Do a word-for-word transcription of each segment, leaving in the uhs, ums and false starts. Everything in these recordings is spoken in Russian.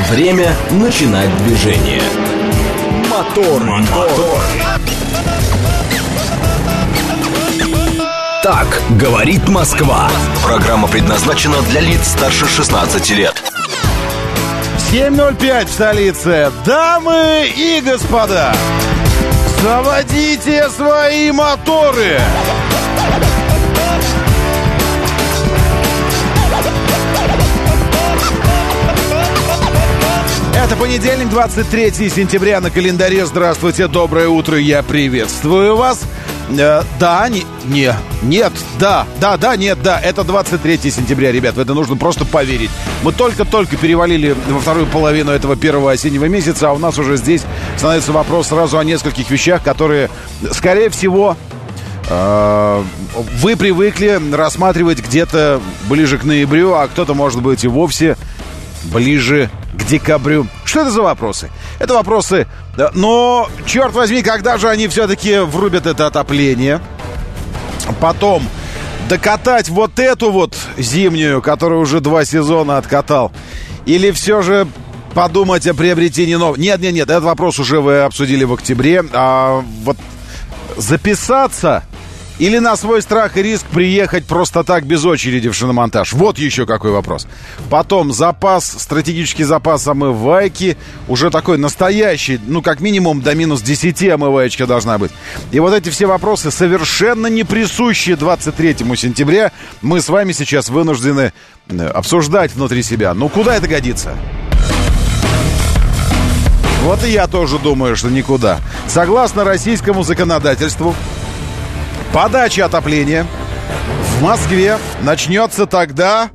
Время начинать движение. Мотор, мотор. Так говорит Москва. Программа предназначена для лиц старше шестнадцати лет. семь ноль пять в столице. Дамы и господа, заводите свои моторы. Это понедельник, двадцать третьего сентября на календаре. Здравствуйте, доброе утро, я приветствую вас. Э, да, не, не, нет, да, да, да, нет, да, это двадцать третьего сентября, ребят, в это нужно просто поверить. Мы только-только перевалили во вторую половину этого первого осеннего месяца, а у нас уже здесь становится вопрос сразу о нескольких вещах, которые, скорее всего, э, вы привыкли рассматривать где-то ближе к ноябрю, а кто-то, может быть, и вовсе ближе к декабрю. Что это за вопросы? Это вопросы, но, черт возьми, когда же они все-таки врубят это отопление? Потом докатать вот эту вот зимнюю, которую уже два сезона откатал? Или все же подумать о приобретении нового? Нет, нет, нет, этот вопрос уже вы обсудили в октябре. А вот записаться или на свой страх и риск приехать просто так без очереди в шиномонтаж? Вот еще какой вопрос. Потом запас, стратегический запас омывайки. Уже такой настоящий, ну как минимум до минус десяти омываечка должна быть. И вот эти все вопросы, совершенно не присущие двадцать третьему сентября, мы с вами сейчас вынуждены обсуждать внутри себя. Ну куда это годится? Вот и я тоже думаю, что никуда. Согласно российскому законодательству, подача отопления в Москве начнется тогда,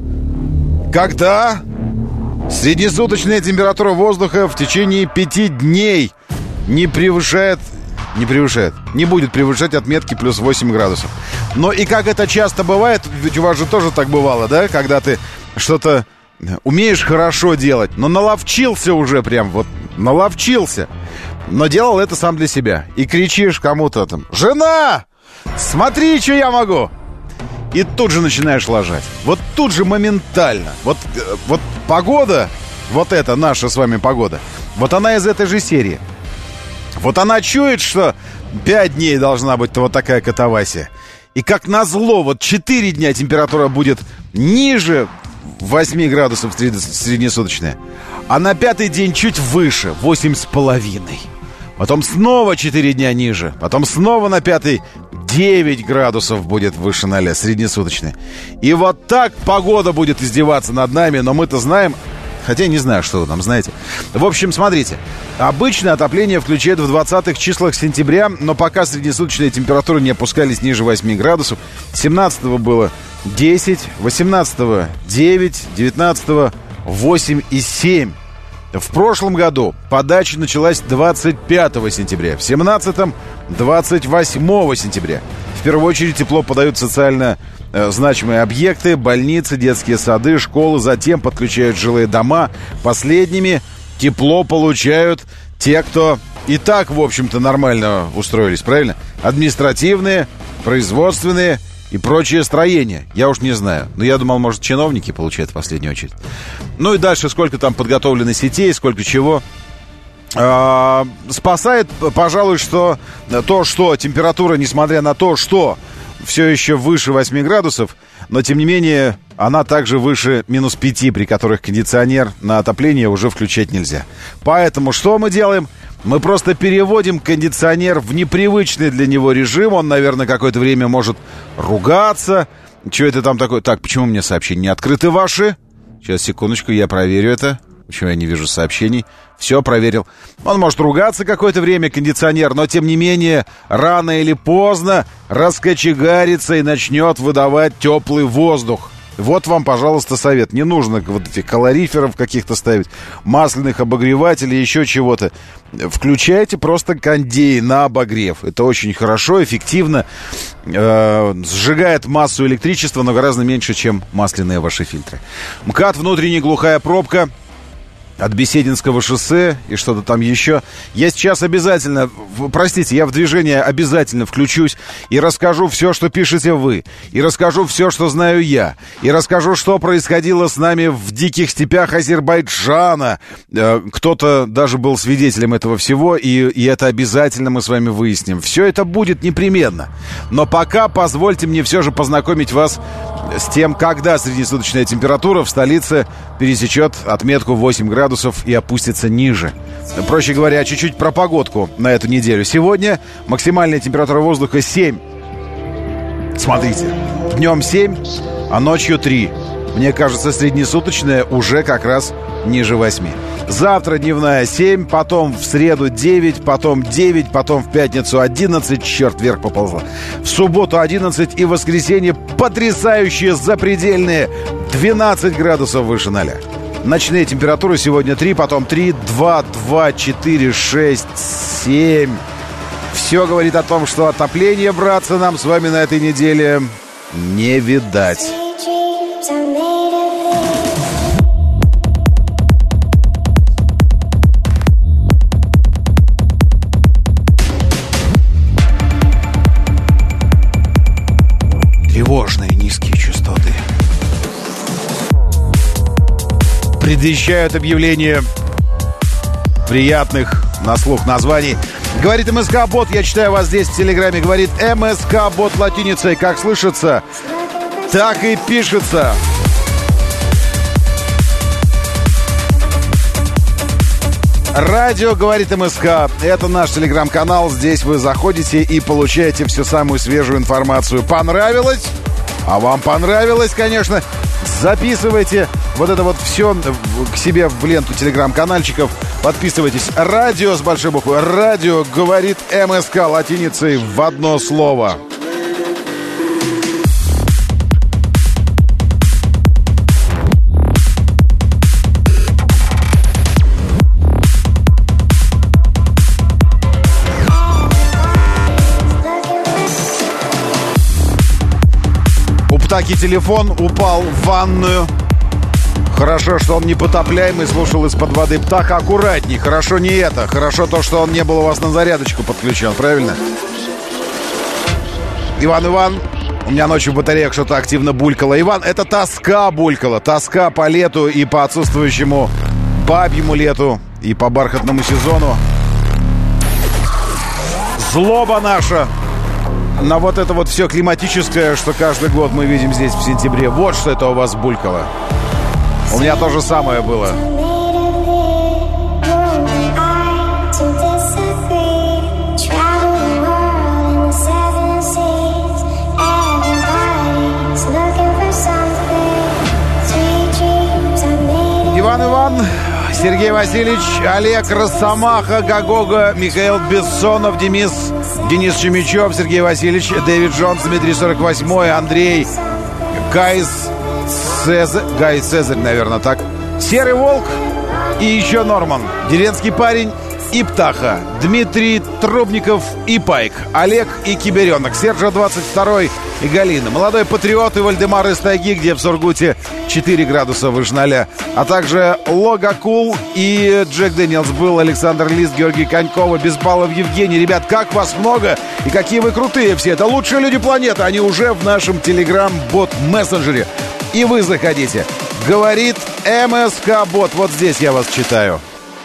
когда среднесуточная температура воздуха в течение пяти дней не превышает, не превышает, не будет превышать отметки плюс восемь градусов. Но и как это часто бывает, ведь у вас же тоже так бывало, да, когда ты что-то умеешь хорошо делать, но наловчился уже прям, вот наловчился, но делал это сам для себя. И кричишь кому-то там: «Жена! Смотри, что я могу!» И тут же начинаешь лажать. Вот тут же моментально. Вот, вот погода, вот эта наша с вами погода, вот она из этой же серии. Вот она чует, что пять дней должна быть вот такая катавасия. И как назло, вот четыре дня температура будет ниже восемь градусов среднесуточная, а на пятый день чуть выше, восемь с половиной. Потом снова четыре дня ниже. Потом снова на пятый девять градусов будет выше ноля, среднесуточная. И вот так погода будет издеваться над нами. Но мы-то знаем, хотя не знаю, что вы там знаете. В общем, смотрите. Обычно отопление включают в двадцатых числах сентября, но пока среднесуточные температуры не опускались ниже восемь градусов. семнадцатого было десять, восемнадцатого девять, девятнадцатого восемь и семь. В прошлом году подача началась двадцать пятого сентября, в семнадцатом двадцать восьмого сентября. В первую очередь тепло подают социально э, значимые объекты, больницы, детские сады, школы, затем подключают жилые дома. Последними тепло получают те, кто и так, в общем-то, нормально устроились, правильно? Административные, производственные и прочие строения. Я уж не знаю. Но я думал, может, чиновники получают в последнюю очередь. Ну и дальше сколько там подготовлено сетей, сколько чего. А, спасает, пожалуй, что то, что температура, несмотря на то, что все еще выше восьми градусов, но, тем не менее, она также выше минус пяти, при которых кондиционер на отопление уже включать нельзя. Поэтому что мы делаем? Мы просто переводим кондиционер в непривычный для него режим. Он, наверное, какое-то время может ругаться. Что это там такое? Так, почему мне сообщения не открыты ваши? Сейчас, секундочку, я проверю это. Почему я не вижу сообщений? Все, проверил. Он может ругаться какое-то время, кондиционер, но, тем не менее, рано или поздно раскочегарится и начнет выдавать теплый воздух. Вот вам, пожалуйста, совет. Не нужно вот этих калориферов каких-то ставить, масляных обогревателей, еще чего-то. Включайте просто кондей на обогрев. Это очень хорошо, эффективно. Э, сжигает массу электричества, но гораздо меньше, чем масляные ваши фильтры. МКАД, внутренняя глухая пробка. от Бесединского шоссе и что-то там еще. Я сейчас обязательно, простите, я в движение обязательно включусь и расскажу все, что пишете вы. И расскажу все, что знаю я. И расскажу, что происходило с нами в диких степях Азербайджана. Кто-то даже был свидетелем этого всего, и, и это обязательно мы с вами выясним. Все это будет непременно. Но пока позвольте мне все же познакомить вас с тем, когда среднесуточная температура в столице пересечет отметку восемь градусов и опустится ниже. Проще говоря, чуть-чуть про погодку на эту неделю. Сегодня максимальная температура воздуха семь. Смотрите, днем семь, а ночью три. Мне кажется, среднесуточная уже как раз ниже восьми. Завтра дневная семь, потом в среду девять, потом девять, потом в пятницу одиннадцать, черт, вверх поползла. В субботу одиннадцать и в воскресенье потрясающие запредельные двенадцать градусов выше ноля. Ночные температуры сегодня три, потом три, два, два, четыре, шесть, семь. Все говорит о том, что отопление, братцы, нам с вами на этой неделе не видать. Тревожные низкие частоты предвещают объявление приятных на слух названий. Говорит МСК-бот, я читаю вас здесь в Телеграме. Говорит МСК-бот латиницей. Как слышится, так и пишется. Радио «Говорит МСК». Это наш телеграм-канал. Здесь вы заходите и получаете всю самую свежую информацию. Понравилось? А вам понравилось, конечно. Записывайте вот это вот все к себе в ленту телеграм-канальчиков. Подписывайтесь. Радио с большой буквы. Радио «Говорит МСК» латиницей в одно слово. У Птахи телефон упал в ванную. Хорошо, что он не потопляемый, слушал из-под воды. Птаха, аккуратней. Хорошо не это. Хорошо то, что он не был у вас на зарядочку подключен, правильно? Иван, Иван, у меня ночью в батареях что-то активно булькало. Иван, это тоска булькала. Тоска по лету и по отсутствующему бабьему лету и по бархатному сезону. Злоба наша на вот это вот все климатическое, что каждый год мы видим здесь в сентябре. Вот что это у вас булькало. У меня то же самое было. Иван Иван, Сергей Васильевич, Олег Росомаха, Гагога, Михаил Бессонов, Денис, Денис Чемичев, Сергей Васильевич, Дэвид Джонс, Дмитрий сорок восьмой, Андрей, Гайс Цезарь, Гай Цезарь, наверное, так. Серый Волк и еще Норман. Деревенский парень и Птаха. Дмитрий Трубников и Пайк. Олег и Киберенок. Сержа двадцать второй и Галина. Молодой патриот и Вальдемар из тайги, где в Сургуте четыре градуса выше ноля. А также Логакул и Джек Дэниелс был, Александр Лист, Георгий Конькова, Беспалов Евгений. Ребят, как вас много и какие вы крутые все. Это лучшие люди планеты. Они уже в нашем телеграм-бот-мессенджере. И вы заходите. Говорит МСК-бот. Вот здесь я вас читаю.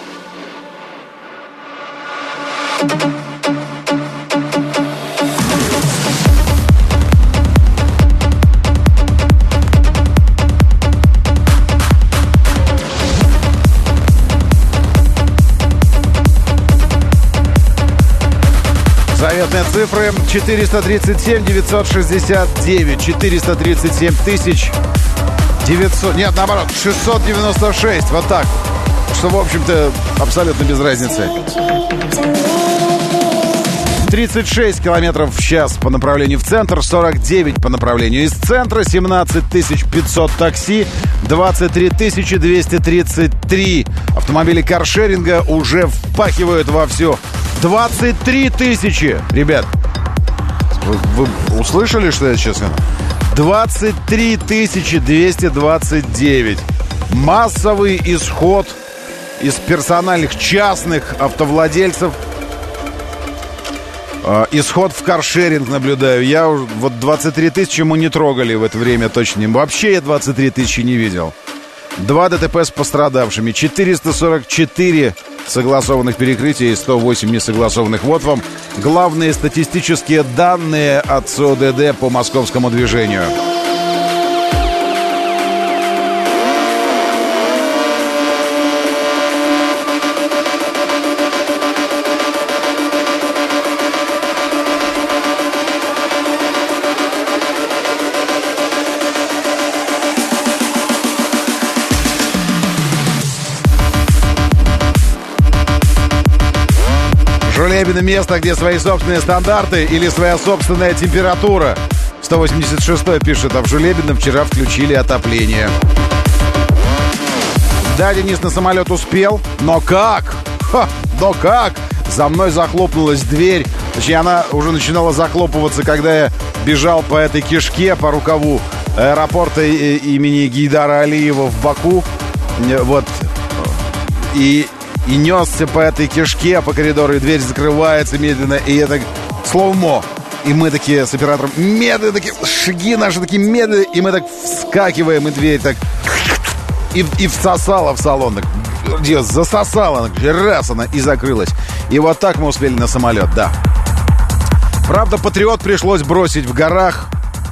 Заветные цифры четыреста тридцать семь девятьсот шестьдесят девять, четыреста тридцать семь тысяч девятьсот, нет, наоборот, шестьсот девяносто шесть, вот так, что, в общем-то, абсолютно без разницы. тридцать шесть километров в час по направлению в центр, сорок девять по направлению из центра, семнадцать тысяч пятьсот такси, двадцать три тысячи двести тридцать три автомобили каршеринга уже впахивают вовсю. двадцать три тысячи, ребят, вы, вы услышали, что я сейчас сказал? двадцать три тысячи двести двадцать девять. Массовый исход из персональных частных автовладельцев. Исход в каршеринг наблюдаю. Я вот двадцать три тысячи мы не трогали в это время точно. Вообще я двадцать три тысячи не видел. Два ДТП с пострадавшими, четыреста сорок четыре согласованных перекрытия и сто восемь несогласованных. Вот вам главные статистические данные от СОДД по московскому движению. Жулебино — место, где свои собственные стандарты или своя собственная температура. сто восемьдесят шестой пишет, а в Жулебино вчера включили отопление. Да, Денис, на самолет успел, но как? Ха, но как? За мной захлопнулась дверь. Точнее, она уже начинала захлопываться, когда я бежал по этой кишке, по рукаву аэропорта имени Гейдара Алиева в Баку. Вот. И... И несся по этой кишке, по коридору, и дверь закрывается медленно, и это слоумо. И мы такие с оператором медленно, такие шаги наши такие медленные, и мы так вскакиваем, и дверь так и, и всосала в салон, так, засосала, раз она и закрылась. И вот так мы успели на самолет, да. Правда, Патриот пришлось бросить в горах,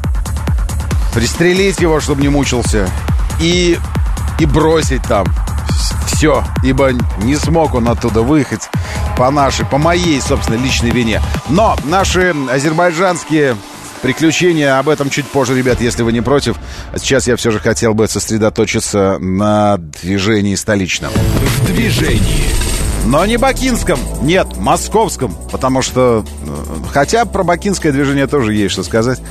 пристрелить его, чтобы не мучился, и, и бросить там. Все, ибо не смог он оттуда выехать по нашей, по моей, собственно, личной вине. Но наши азербайджанские приключения, об этом чуть позже, ребят, если вы не против. А сейчас я все же хотел бы сосредоточиться на движении столичном. В движении. Но не бакинском, нет, московском. Потому что, хотя про бакинское движение тоже есть что сказать.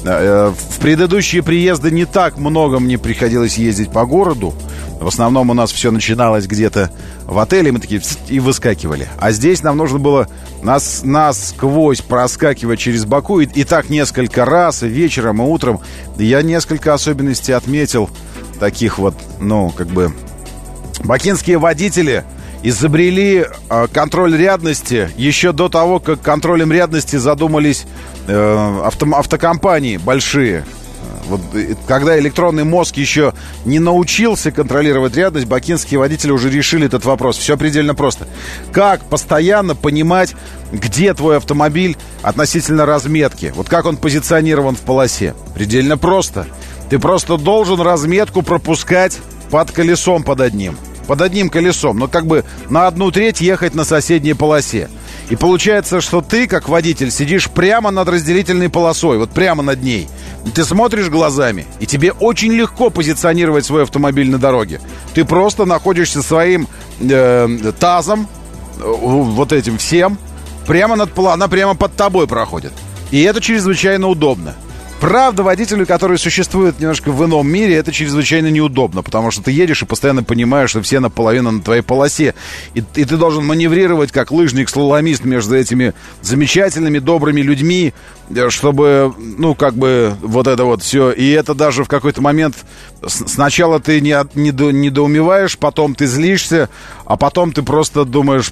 В предыдущие приезды не так много мне приходилось ездить по городу. В основном у нас все начиналось где-то в отеле, мы такие и выскакивали. А здесь нам нужно было нас, насквозь проскакивать через Баку. И, и так несколько раз, и вечером, и утром. Я несколько особенностей отметил. Таких вот, ну, как бы... Бакинские водители изобрели э, контроль рядности еще до того, как контролем рядности задумались э, авто, автокомпании большие. Вот, когда электронный мозг еще не научился контролировать рядность, бакинские водители уже решили этот вопрос. Все предельно просто. Как постоянно понимать, где твой автомобиль относительно разметки? Вот как он позиционирован в полосе? Предельно просто. Ты просто должен разметку пропускать под колесом под одним. Под одним колесом, но как бы на одну треть ехать на соседней полосе. И получается, что ты, как водитель, сидишь прямо над разделительной полосой, вот прямо над ней. И ты смотришь глазами, и тебе очень легко позиционировать свой автомобиль на дороге. Ты просто находишься своим э, тазом, э, вот этим всем, прямо над полосой, она прямо под тобой проходит. И это чрезвычайно удобно. Правда, водителю, который существует немножко в ином мире, это чрезвычайно неудобно, потому что ты едешь и постоянно понимаешь, что все наполовину на твоей полосе. И, и ты должен маневрировать, как лыжник-слаломист, между этими замечательными, добрыми людьми, чтобы, ну, как бы, вот это вот все. И это даже в какой-то момент сначала ты не, не, недоумеваешь, потом ты злишься, а потом ты просто думаешь...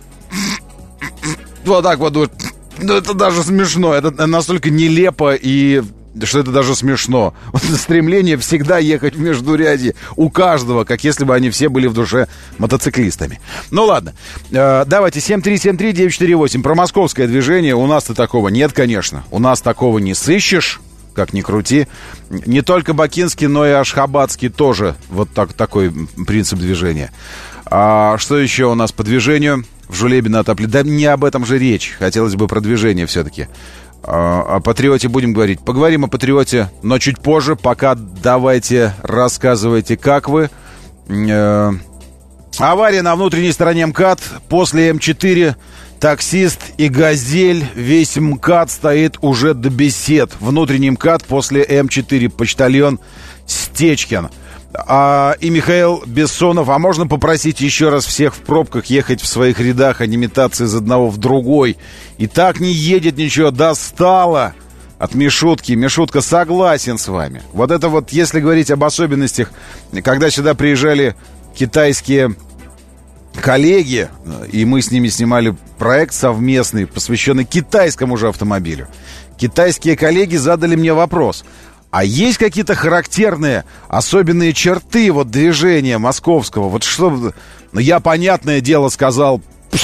Вот так вот думаешь... Ну, это даже смешно, это настолько нелепо и... что это даже смешно. Вот стремление всегда ехать в междурядье у каждого, как если бы они все были в душе мотоциклистами. Ну ладно, э, давайте семь три семь три девять четыре восемь. Про московское движение у нас-то такого нет, конечно. У нас такого не сыщешь, как ни крути. Не только бакинский, но и ашхабадский тоже вот так, такой принцип движения. А что еще у нас по движению? В Жулебино отопление. Да не об этом же речь. Хотелось бы про движение все-таки. О Патриоте будем говорить. Поговорим о Патриоте, но чуть позже. Пока давайте рассказывайте, как вы. Э-э- авария на внутренней стороне МКАД. После М четыре таксист и «Газель». Весь МКАД стоит уже до бесед. Внутренний МКАД после М четыре. Почтальон Стечкин. А, и Михаил Бессонов. А можно попросить еще раз всех в пробках ехать в своих рядах, а не метаться из одного в другой? И так не едет ничего. Достало от Мишутки. Мишутка, согласен с вами. Вот это вот, если говорить об особенностях, когда сюда приезжали китайские коллеги, и мы с ними снимали проект совместный, посвященный китайскому же автомобилю. Китайские коллеги задали мне вопрос: а есть какие-то характерные, особенные черты вот движения московского? Вот что... Ну, я, понятное дело, сказал: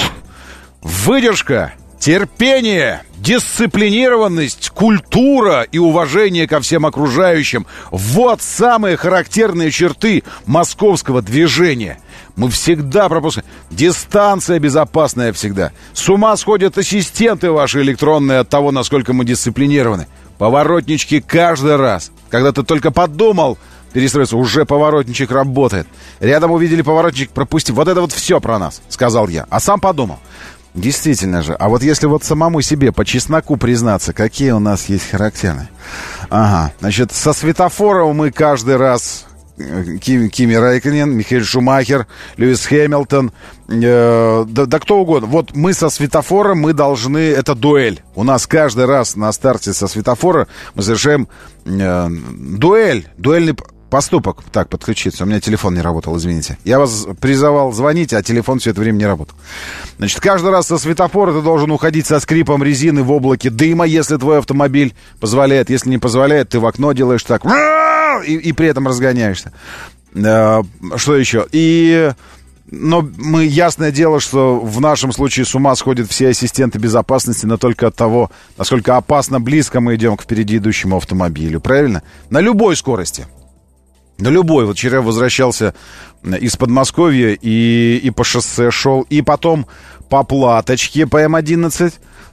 выдержка, терпение, дисциплинированность, культура и уважение ко всем окружающим. Вот самые характерные черты московского движения. Мы всегда пропускаем. Дистанция безопасная всегда. С ума сходят ассистенты ваши электронные от того, насколько мы дисциплинированы. Поворотнички каждый раз. Когда ты только подумал перестроиться, уже поворотничек работает. Рядом увидели поворотничек, пропусти. Вот это вот все про нас, сказал я. А сам подумал: действительно же, а вот если вот самому себе по чесноку признаться, какие у нас есть характерные. Ага, значит, со светофора мы каждый раз... Ким, Кими Рэйкконен, Михаэль Шумахер, Льюис Хэмилтон, э, да, да кто угодно. Вот мы со светофора, мы должны... Это дуэль. У нас каждый раз на старте со светофора мы совершаем э, дуэль, дуэльный поступок. Так, подключиться. У меня телефон не работал, извините. Я вас призывал звонить, а телефон все это время не работал. Значит, каждый раз со светофора ты должен уходить со скрипом резины в облаке дыма, если твой автомобиль позволяет. Если не позволяет, ты в окно делаешь так... И, и при этом разгоняешься. Э, что еще? И... Но мы, ясное дело, что в нашем случае с ума сходят все ассистенты безопасности, но только от того, насколько опасно близко мы идем к впереди идущему автомобилю. Правильно? На любой скорости. На любой. Вот вчера возвращался из Подмосковья и, и по шоссе шел, и потом по платочке по эм одиннадцать.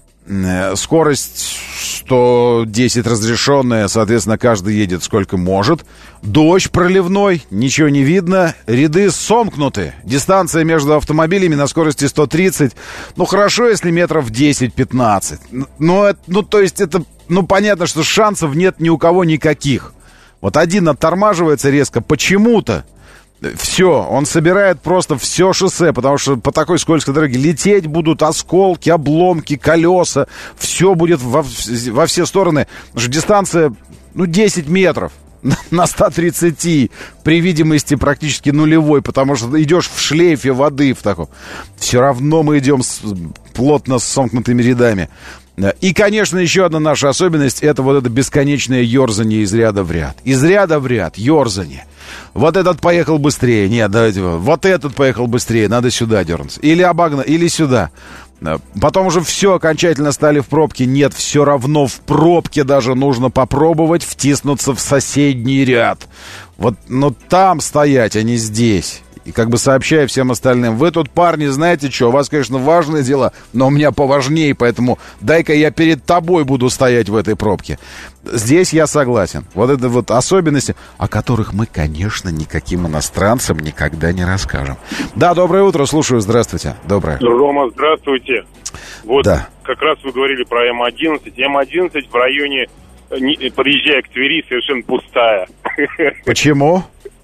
Скорость сто десять разрешенная, соответственно, каждый едет сколько может. Дождь проливной, ничего не видно, ряды сомкнуты. Дистанция между автомобилями на скорости сто тридцать. Ну, хорошо, если метров десять-пятнадцать. Ну, ну, то есть это, ну, понятно, что шансов нет ни у кого никаких. Вот один оттормаживается резко почему-то. Все, он собирает просто все шоссе, потому что по такой скользкой дороге лететь будут осколки, обломки, колеса. Все будет во, во все стороны. Потому что дистанция, ну, десять метров на сто тридцать при видимости практически нулевой, потому что идешь в шлейфе воды в таком. Все равно мы идем с, плотно с сомкнутыми рядами. И, конечно, еще одна наша особенность — это вот это бесконечное ерзание из ряда в ряд. Из ряда в ряд, ерзание. Вот этот поехал быстрее, нет, давайте, вот этот поехал быстрее, надо сюда дернуться. Или обогнать, или сюда. Потом уже все, окончательно стали в пробке. Нет, все равно в пробке даже нужно попробовать втиснуться в соседний ряд. Вот, ну, там стоять, а не здесь. И как бы сообщаю всем остальным: вы тут, парни, знаете что, у вас, конечно, важные дела, но у меня поважнее, поэтому дай-ка я перед тобой буду стоять в этой пробке. Здесь я согласен. Вот это вот особенности, о которых мы, конечно, никаким иностранцам никогда не расскажем. Да, доброе утро, слушаю, здравствуйте. Доброе. Рома, здравствуйте. Вот да. Как раз вы говорили про эм одиннадцать. эм одиннадцать в районе, подъезжая к Твери, совершенно пустая. Почему?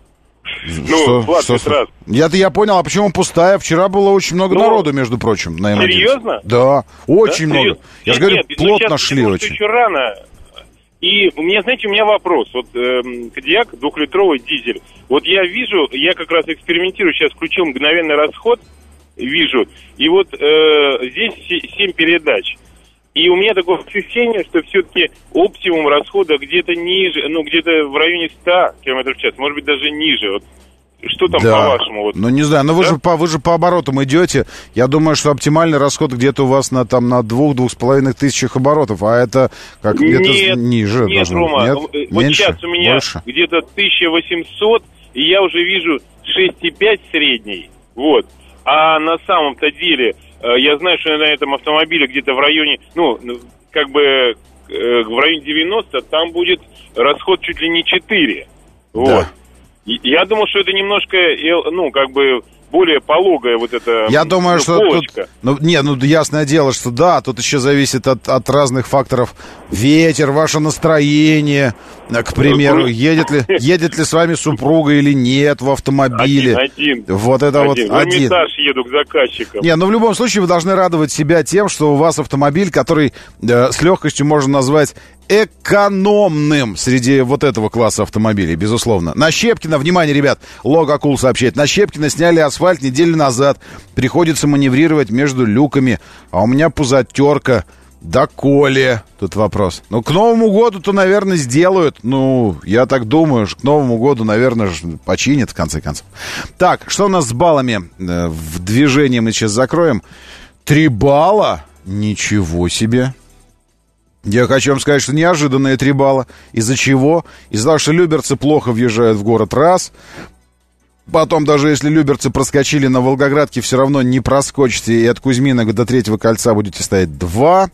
Ну, двадцать раз. Я-то я понял, а почему пустая? Вчера было очень много ну, народу, между прочим, на эм одиннадцать. Серьезно? Да, очень да? много. Я же говорю, нет, плотно сейчас, шли потому, очень. Еще рано. И у меня, знаете, у меня вопрос. Вот э, Кадиллак, двухлитровый дизель. Вот я вижу, я как раз экспериментирую, сейчас включил мгновенный расход, вижу, и вот э, здесь семь передач. И у меня такое ощущение, что все-таки оптимум расхода где-то ниже, ну, где-то в районе ста километров в час, может быть, даже ниже. Вот что там, да. По-вашему? Вот? Ну, не знаю, но да? вы, же по, вы же по оборотам идете. Я думаю, что оптимальный расход где-то у вас на, там, на двух-двух с половиной тысячах оборотов, а это как где-то нет, ниже. Нет, должно. Рома, Нет? вот Меньше? Сейчас у меня Больше? Где-то тысяча восемьсот, и я уже вижу шесть и пять средний, вот. А на самом-то деле... Я знаю, что на этом автомобиле где-то в районе, ну, как бы в районе девяносто, там будет расход чуть ли не четыре. Вот. Да. Я думал, что это немножко, ну, как бы более пологая вот эта Я думаю, ну, что полочка. Тут, ну, не, ну, ясное дело, что да, тут еще зависит от, от разных факторов. Ветер, ваше настроение, к примеру, едет ли, едет ли с вами супруга или нет в автомобиле. Один, один. Вот это один. вот один. В Эрмитаж еду к заказчикам. Не, ну в любом случае вы должны радовать себя тем, что у вас автомобиль, который э, с легкостью можно назвать экономным среди вот этого класса автомобилей, безусловно. На Щепкина, внимание, ребят, Логакул сообщает, на Щепкина сняли асфальт неделю назад. Приходится маневрировать между люками. А у меня пузатерка. Доколе? Тут вопрос. Ну, к Новому году-то, наверное, сделают. Ну, я так думаю, что к Новому году, наверное, починят, в конце концов. Так, что у нас с баллами в движении мы сейчас закроем? Три балла? Ничего себе. Я хочу вам сказать, что неожиданные три балла. Из-за чего? Из-за того, что люберцы плохо въезжают в город, раз. Потом, даже если люберцы проскочили на Волгоградке, все равно не проскочите, и от Кузьмина до Третьего кольца будете стоять, два.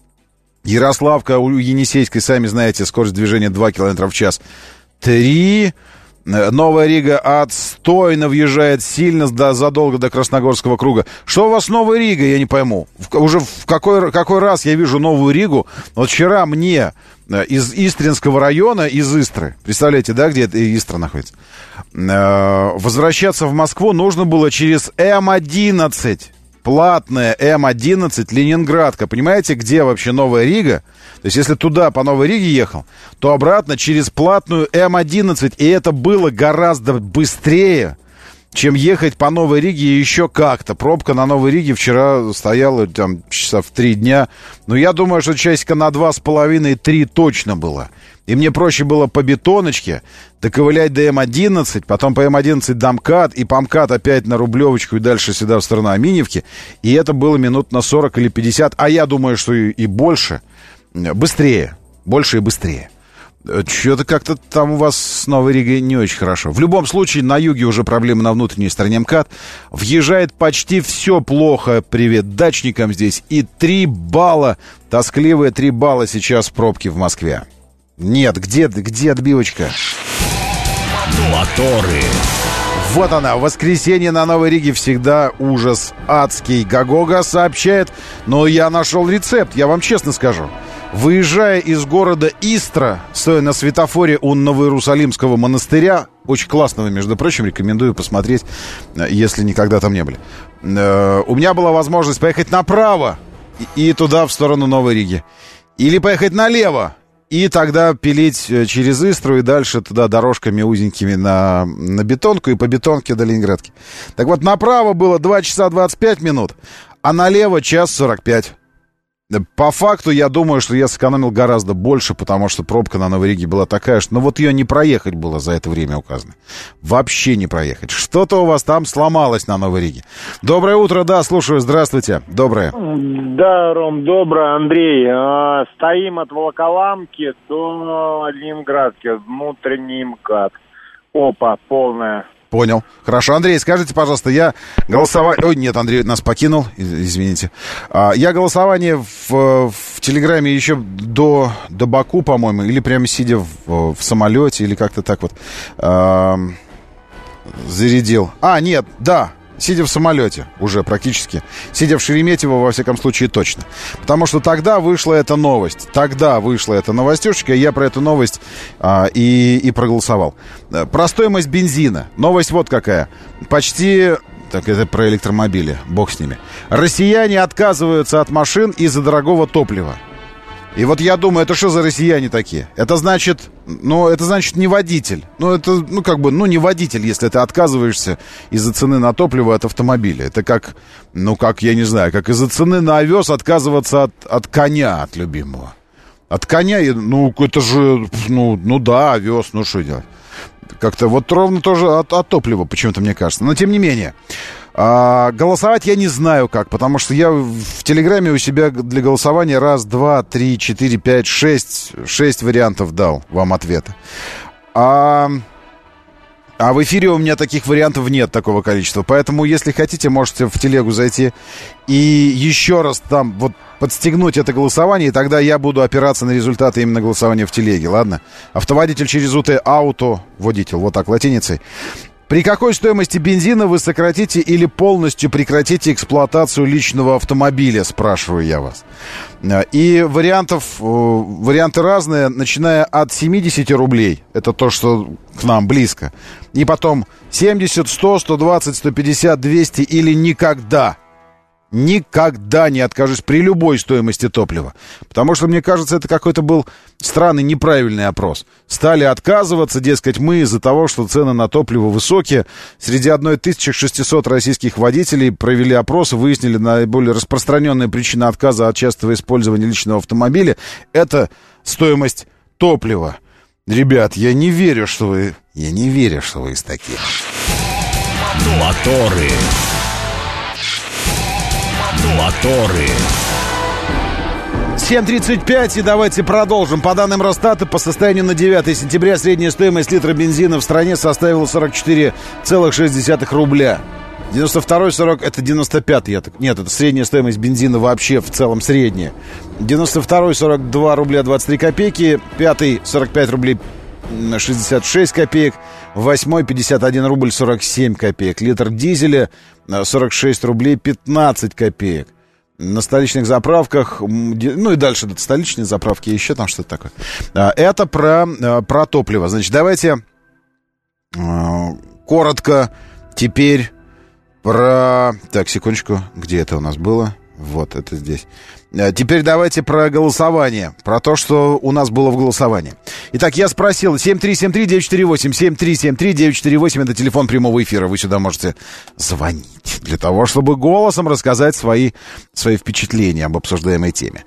Ярославка у Енисейской, сами знаете, скорость движения два километра в час, три. Новая Рига отстойно въезжает сильно до, задолго до Красногорского круга. Что у вас с Новой Ригой, я не пойму. В, уже в какой, какой раз я вижу Новую Ригу? Вот вчера мне из Истринского района, из Истры, представляете, да, где Истра находится, возвращаться в Москву нужно было через эм одиннадцать. Платная эм одиннадцать Ленинградка. Понимаете, где вообще Новая Рига? То есть, если туда по Новой Риге ехал, то обратно через платную эм одиннадцать. И это было гораздо быстрее, чем ехать по Новой Риге еще как-то. Пробка на Новой Риге вчера стояла там часа в три дня. Но я думаю, что часика на два с половиной, три точно было. И мне проще было по бетоночке доковылять до эм одиннадцать, потом по эм одиннадцать до МКАД, и по МКАД опять на Рублевочку и дальше сюда в сторону Аминьевки. И это было минут на сорок или пятьдесят, а я думаю, что и, и больше. Быстрее. Больше и быстрее. Что-то как-то там у вас с Новой Ригой не очень хорошо. В любом случае, на юге уже проблемы на внутренней стороне МКАД. Въезжает почти все плохо. Привет дачникам здесь. И три балла, тоскливые три балла сейчас пробки в Москве. Нет, где, где отбивочка? Моторы. Вот она, в воскресенье на Новой Риге всегда ужас адский. Гагога сообщает, но я нашел рецепт, я вам честно скажу. Выезжая из города Истра, стоя на светофоре у Новоиерусалимского монастыря, очень классного, между прочим, рекомендую посмотреть, если никогда там не были. У меня была возможность поехать направо и туда, в сторону Новой Риги. Или поехать налево. И тогда пилить через Истру и дальше туда дорожками узенькими на, на бетонку и по бетонке до Ленинградки. Так вот, направо было два часа двадцать пять минут, а налево час сорок пять. По факту, я думаю, что я сэкономил гораздо больше, потому что пробка на Новой Риге была такая, что ну вот ее не проехать было за это время указано. Вообще не проехать. Что-то у вас там сломалось на Новой Риге. Доброе утро, да, слушаю, здравствуйте. Доброе. Да, Ром, доброе, Андрей. А, стоим от Волоколамки до Ленинградки, внутренний МКАД. Опа, полная. Понял. Хорошо. Андрей, скажите, пожалуйста, я голосование... Ой, нет, Андрей нас покинул, извините. А, я голосование в, в Телеграме еще до, до Баку, по-моему, или прямо сидя в, в самолете, или как-то так вот а, зарядил. А, нет, да, сидя в самолете уже практически. Сидя в Шереметьево, во всяком случае, точно. Потому что тогда вышла эта новость. Тогда вышла эта новостюшечка, я про эту новость а, и, и проголосовал. Про стоимость бензина. Новость вот какая. Почти... Так, это про электромобили. Бог с ними. Россияне отказываются от машин из-за дорогого топлива. И вот я думаю, это что за россияне такие? Это значит, ну, это значит не водитель. Ну, это, ну, как бы, ну, не водитель, если ты отказываешься из-за цены на топливо от автомобиля. Это как, ну, как, я не знаю, как из-за цены на овес отказываться от, от коня, от любимого. От коня, ну, это же, ну, ну да, овес, ну, что делать? Как-то вот ровно тоже от, от топлива, почему-то мне кажется. Но, тем не менее... А, голосовать я не знаю как, потому что я в Телеграме у себя для голосования раз, два, три, четыре, пять, шесть, шесть вариантов дал вам ответа. А, а в эфире у меня таких вариантов нет, такого количества. Поэтому, если хотите, можете в телегу зайти и еще раз там вот подстегнуть это голосование, и тогда я буду опираться на результаты именно голосования в телеге, ладно? Автоводитель через УТ Ауто, водитель, вот так латиницей. При какой стоимости бензина вы сократите или полностью прекратите эксплуатацию личного автомобиля, спрашиваю я вас. И вариантов, варианты разные, начиная от семьдесят рублей, это то, что к нам близко, и потом семьдесят, сто, сто двадцать, сто пятьдесят, двести или никогда. Никогда не откажусь при любой стоимости топлива. Потому что, мне кажется, это какой-то был странный, неправильный опрос. Стали отказываться, дескать, мы из-за того, что цены на топливо высокие. Среди тысячи шестисот российских водителей провели опрос и выяснили наиболее распространенная причина отказа от частого использования личного автомобиля. Это стоимость топлива. Ребят, я не верю, что вы... Я не верю, что вы из таких. Моторы. Моторы. семь тридцать пять, и давайте продолжим. По данным Росстата, по состоянию на девятое сентября средняя стоимость литра бензина в стране составила сорок четыре целых шесть десятых рубля. девяносто второй сорок, это девяносто пятый, я так, нет, это средняя стоимость бензина вообще в целом средняя. девяносто второй сорок два рубля двадцать три копейки, пятый сорок пять рублей шестьдесят шесть копеек, восьмой пятьдесят один рубль сорок семь копеек, литр дизеля сорок шесть рублей пятнадцать копеек. На столичных заправках, ну и дальше до столичной заправки, еще там что-то такое. Это про, про топливо. Значит, давайте коротко теперь про... Так, секундочку, где это у нас было? Вот, это здесь. Теперь давайте про голосование. Про то, что у нас было в голосовании. Итак, я спросил семь три семь три девять четыре восемь. семь три семь три девять четыре восемь. Это телефон прямого эфира. Вы сюда можете звонить. Для того, чтобы голосом рассказать свои, свои впечатления об обсуждаемой теме.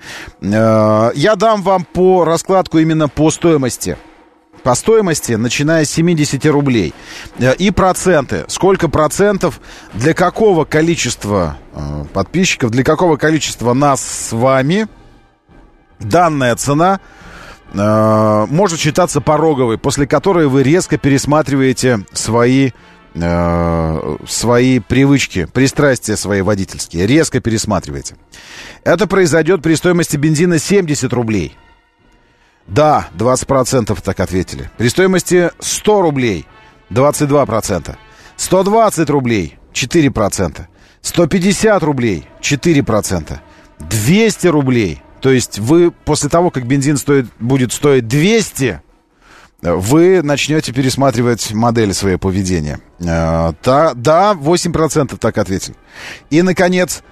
Я дам вам по раскладку именно по стоимости. По стоимости, начиная с семьдесят рублей. И проценты. Сколько процентов, для какого количества э, подписчиков, для какого количества нас с вами данная цена э, может считаться пороговой, после которой вы резко пересматриваете свои, э, свои привычки, пристрастия свои водительские. Резко пересматриваете. Это произойдет при стоимости бензина семьдесят рублей. Да, двадцать процентов так ответили. При стоимости сто рублей двадцать два процента. сто двадцать рублей четыре процента. сто пятьдесят рублей четыре процента. двести рублей. То есть вы после того, как бензин стоит, будет стоить двести, вы начнете пересматривать модели своего поведения. Да, да, восемь процентов так ответили. И, наконец,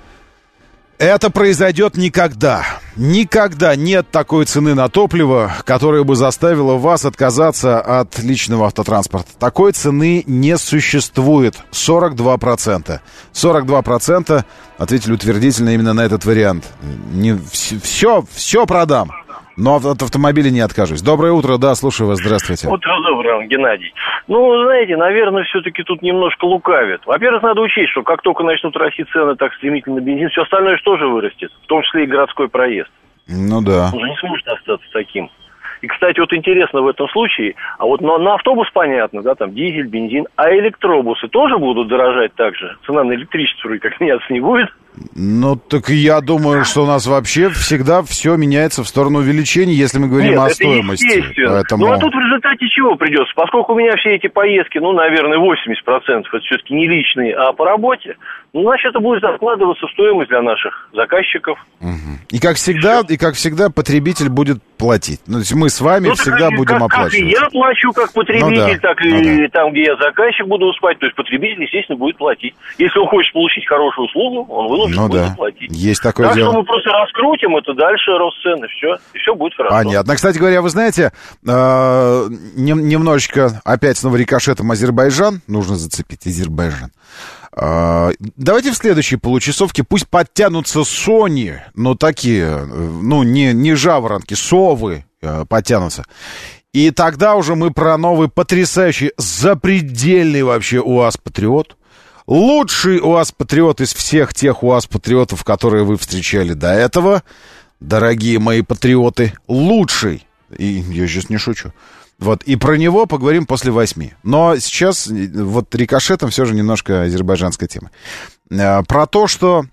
это произойдет никогда. Никогда нет такой цены на топливо, которая бы заставила вас отказаться от личного автотранспорта. Такой цены не существует. сорок два процента. сорок два процента ответили утвердительно именно на этот вариант. Не, все, все продам, но от автомобиля не откажусь. Доброе утро, да, слушаю вас, здравствуйте. Утро доброе, Геннадий. Ну, знаете, наверное, все-таки тут немножко лукавят. Во-первых, надо учесть, что как только начнут расти цены так стремительно на бензин, все остальное же тоже вырастет, в том числе и городской проезд. Ну да. Он же не сможет остаться таким. И, кстати, вот интересно в этом случае, а вот на, на автобус понятно, да, там дизель, бензин, а электробусы тоже будут дорожать так же? Цена на электричество вроде как меняться не будет? Ну, так я думаю, что у нас вообще всегда все меняется в сторону увеличения, если мы говорим Нет, о это стоимости. Естественно. Поэтому... Ну, а тут в результате чего придется? Поскольку у меня все эти поездки, ну, наверное, восемьдесят процентов это все-таки не личные, а по работе, ну, значит, это будет закладываться в стоимость для наших заказчиков. Угу. И как всегда, и как всегда, потребитель будет платить. Ну, то есть мы с вами ну, всегда как, будем как, оплачивать. Как и я плачу как потребитель, ну, да. так и ну, да. там, где я заказчик буду спать. То есть потребитель, естественно, будет платить. Если он хочет получить хорошую услугу, он вынужден ну, будет да. платить. Есть такое так дело. что мы просто раскрутим это дальше, рост цены, все, и все будет хорошо. Понятно. Кстати говоря, вы знаете, э, немножечко опять снова рикошетом Азербайджан. Нужно зацепить Азербайджан. Э, давайте в следующей получасовке пусть подтянутся Sony, но такие, ну, не, не жаворонки, совы э, подтянутся. И тогда уже мы про новый потрясающий, запредельный вообще УАЗ-Патриот. Лучший УАЗ-Патриот из всех тех УАЗ-Патриотов, которые вы встречали до этого. Дорогие мои патриоты, лучший. И я сейчас не шучу. Вот, и про него поговорим после восьми. Но сейчас вот рикошетом все же немножко азербайджанская тема. Про то, что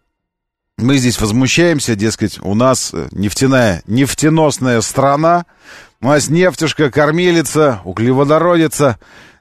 мы здесь возмущаемся, дескать, у нас нефтяная, нефтеносная страна, у нас нефтюшка, кормилица, углеводородица,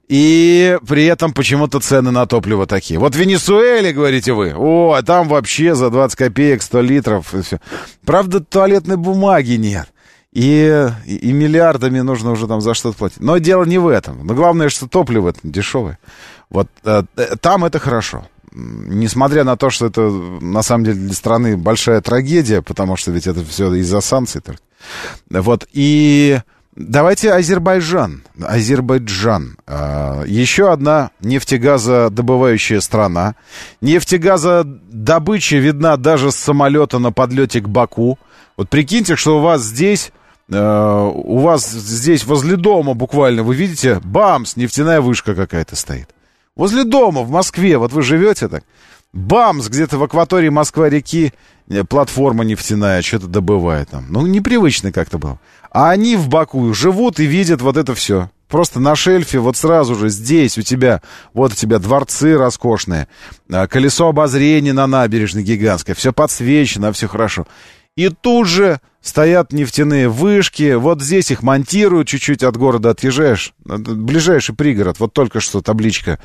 и при этом почему-то цены на топливо такие. Вот в Венесуэле, говорите вы, о, там вообще за двадцать копеек сто литров и все. Правда, туалетной бумаги нет. И, и, и миллиардами нужно уже там за что-то платить. Но дело не в этом. Но главное, что топливо это дешевое. Вот э, там это хорошо. несмотря на то, что это на самом деле для страны большая трагедия, потому что ведь это все из-за санкций. Вот, и давайте Азербайджан. Азербайджан. Еще одна нефтегазодобывающая страна. Нефтегазодобыча видна даже с самолета на подлете к Баку. Вот прикиньте, что у вас здесь... у вас здесь возле дома буквально, вы видите, бамс, нефтяная вышка какая-то стоит. Возле дома, в Москве, вот вы живете так, бамс, где-то в акватории Москва-реки платформа нефтяная что-то добывает там. Ну, непривычно как-то было. А они в Баку живут и видят вот это все. Просто на шельфе вот сразу же здесь у тебя, вот у тебя дворцы роскошные, колесо обозрения на набережной гигантское, все подсвечено, все хорошо. И тут же стоят нефтяные вышки, вот здесь их монтируют, чуть-чуть от города отъезжаешь, ближайший пригород, вот только что табличка,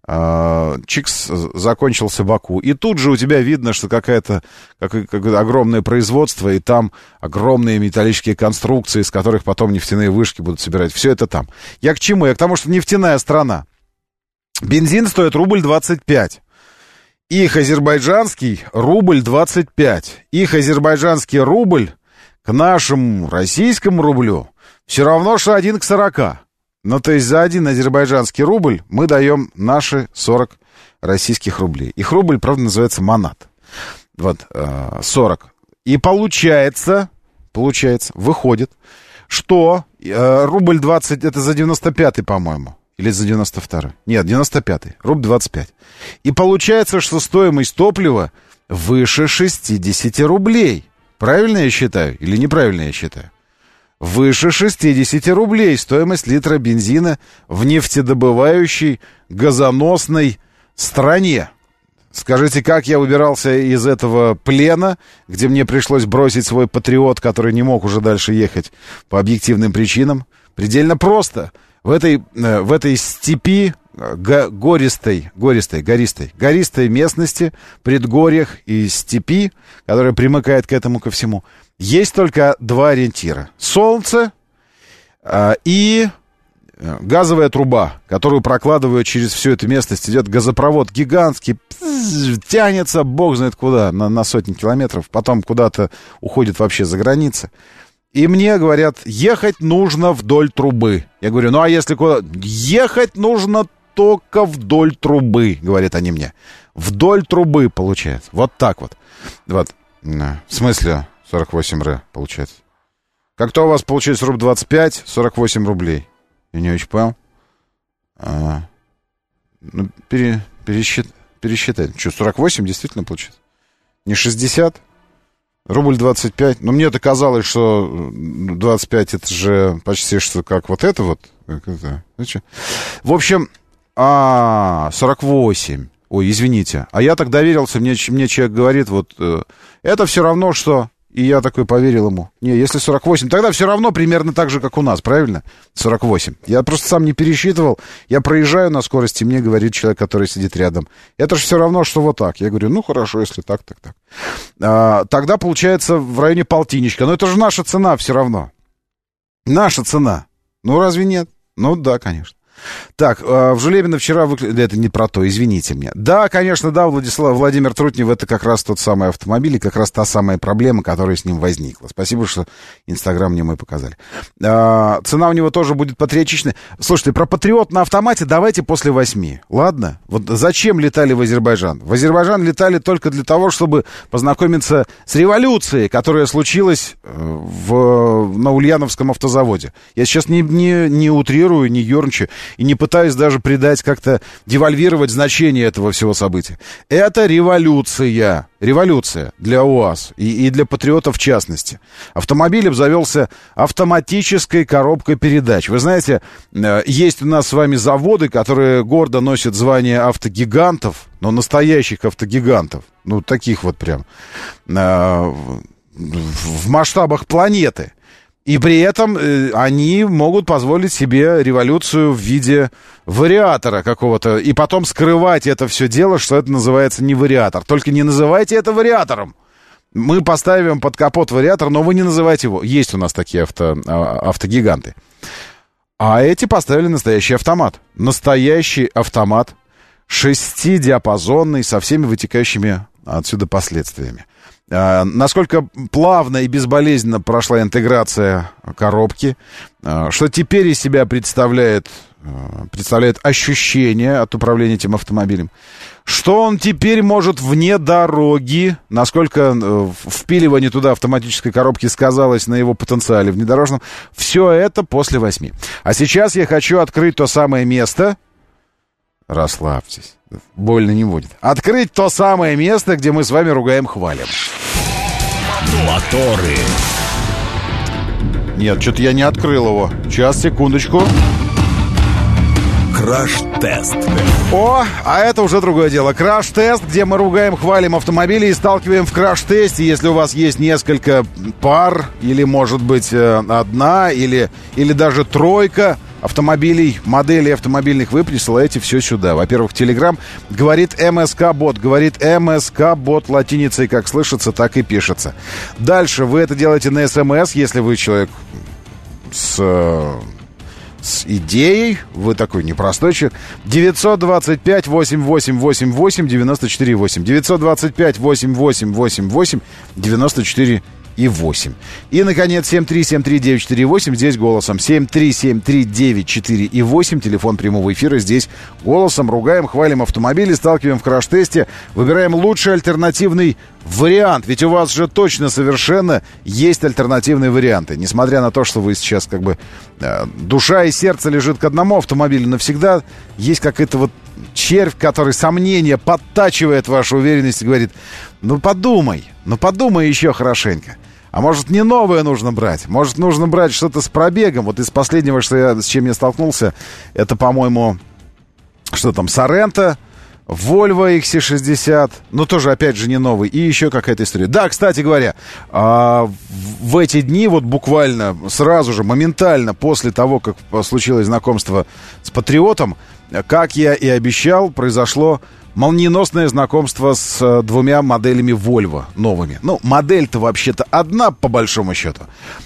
э, чикс, закончился Баку. И тут же у тебя видно, что какая-то, как, какое-то огромное производство, и там огромные металлические конструкции, из которых потом нефтяные вышки будут собирать. Все это там. Я к чему? Я к тому, что нефтяная страна. Бензин стоит рубль двадцать пять. Их азербайджанский рубль двадцать пять. Их азербайджанский рубль к нашему российскому рублю все равно, что один к сорока. Ну, то есть за один азербайджанский рубль мы даем наши сорок российских рублей. Их рубль, правда, называется манат. Вот, сорок. И получается, получается, выходит, что рубль двадцать, это за девяносто пятый, по-моему. Или за девяносто второй? Нет, девяносто пятый. Рубль двадцать пять. И получается, что стоимость топлива выше шестьдесят рублей. Правильно я считаю? Или неправильно я считаю? Выше шестьдесят рублей стоимость литра бензина в нефтедобывающей газоносной стране. Скажите, как я выбирался из этого плена, где мне пришлось бросить свой патриот, который не мог уже дальше ехать по объективным причинам? Предельно просто. В этой, в этой степи, го, гористой, гористой, гористой, гористой местности, предгорьях и степи, которая примыкает к этому ко всему, есть только два ориентира. Солнце э, и газовая труба, которую прокладывают через всю эту местность. Идет газопровод гигантский, тянется бог знает куда, на, на сотни километров, потом куда-то уходит вообще за границы. И мне говорят, ехать нужно вдоль трубы. Я говорю, ну а если куда? Ехать нужно только вдоль трубы, говорят они мне. Вдоль трубы, получается. Вот так вот. Вот. В смысле сорок восемь эр, получается. Как-то у вас получается рубль двадцать пять, сорок восемь рублей. Я не очень понял. А, ну, пере, пересчит, пересчитать. Что, сорок восемь действительно получается? Не шестьдесят? Рубль двадцать пять. Но мне-то казалось, что двадцать пять это же почти что как вот это вот. Как это? В общем, а, сорок восемь. Ой, извините. А я так доверился, мне, мне человек говорит, вот, э, это все равно, что... И я такой поверил ему. Не, если сорок восемь, тогда все равно примерно так же, как у нас, правильно? сорок восемь. Я просто сам не пересчитывал. Я проезжаю на скорости, мне говорит человек, который сидит рядом. Это же все равно, что вот так. Я говорю, ну хорошо, если так, так, так. А, тогда получается в районе полтинничка. Но это же наша цена все равно. Наша цена. Ну разве нет? Ну да, конечно. Так, в Жулебино вчера выключили... Это не про то, извините меня. Да, конечно, да, Владислав, Владимир Трутнев, это как раз тот самый автомобиль, и как раз та самая проблема, которая с ним возникла. Спасибо, что Инстаграм мне мой показали. А, цена у него тоже будет патриотичная. Слушайте, про патриот на автомате давайте после восьми, ладно? Вот зачем летали в Азербайджан? В Азербайджан летали только для того, чтобы познакомиться с революцией, которая случилась в... на Ульяновском автозаводе. Я сейчас не, не, не утрирую, не ерничаю. И не пытаюсь даже придать, как-то девальвировать значение этого всего события. Это революция. Революция для УАЗ и, и для патриотов в частности. Автомобиль обзавелся автоматической коробкой передач. Вы знаете, есть у нас с вами заводы, которые гордо носят звание автогигантов, но настоящих автогигантов. Ну, таких вот прям в масштабах планеты. И при этом э, они могут позволить себе революцию в виде вариатора какого-то. И потом скрывать это все дело, что это называется не вариатор. Только не называйте это вариатором. Мы поставим под капот вариатор, но вы не называйте его. Есть у нас такие авто, автогиганты. А эти поставили настоящий автомат. Настоящий автомат. шестидиапазонный, со всеми вытекающими отсюда последствиями. А, насколько плавно и безболезненно прошла интеграция коробки, а, что теперь из себя представляет, а, представляет ощущение от управления этим автомобилем, что он теперь может вне дороги, насколько а, впиливание туда автоматической коробки сказалось на его потенциале внедорожном, все это после восьми. А сейчас я хочу открыть то самое место... Расслабьтесь, больно не будет. Открыть то самое место, где мы с вами ругаем, хвалим. Моторы. Нет, что-то я не открыл его. Сейчас, секундочку. Краш-тест. О, а это уже другое дело. Краш-тест, где мы ругаем, хвалим автомобили и сталкиваем в краш-тесте, если у вас есть несколько пар, или, может быть, одна, или, или даже тройка автомобилей, моделей автомобильных, вы присылаете все сюда. Во-первых, Telegram говорит МСК-бот, говорит МСК-бот латиницей, как слышится, так и пишется. Дальше вы это делаете на СМС, если вы человек с... с идеей, вы такой непростой человек. девятьсот двадцать пять восемьдесят восемь восемьдесят восемь девяносто четыре восемь. девятьсот двадцать пять восемьдесят восемь восемьдесят восемь девяносто четыре и восемь. И, наконец, семь три семь три девять четыре восемь, здесь голосом. семь три семь три девять четыре и восемь, телефон прямого эфира, здесь голосом. Ругаем, хвалим автомобили, сталкиваем в краш-тесте, выбираем лучший альтернативный вариант. Ведь у вас же точно совершенно есть альтернативные варианты. Несмотря на то, что вы сейчас как бы... Э, душа и сердце лежит к одному автомобилю, но всегда есть какой-то вот червь, который сомнения подтачивает вашу уверенность и говорит: ну подумай, ну подумай еще хорошенько. А может, не новое нужно брать? Может, нужно брать что-то с пробегом? Вот из последнего, что я, с чем я столкнулся, это, по-моему, что там, Sorento, Volvo икс си шестьдесят, ну, тоже, опять же, не новый, и еще какая-то история. Да, кстати говоря, в эти дни, вот буквально сразу же, моментально после того, как случилось знакомство с Патриотом, как я и обещал, произошло молниеносное знакомство с двумя моделями Volvo новыми. Ну, модель-то вообще-то одна, по большому счету,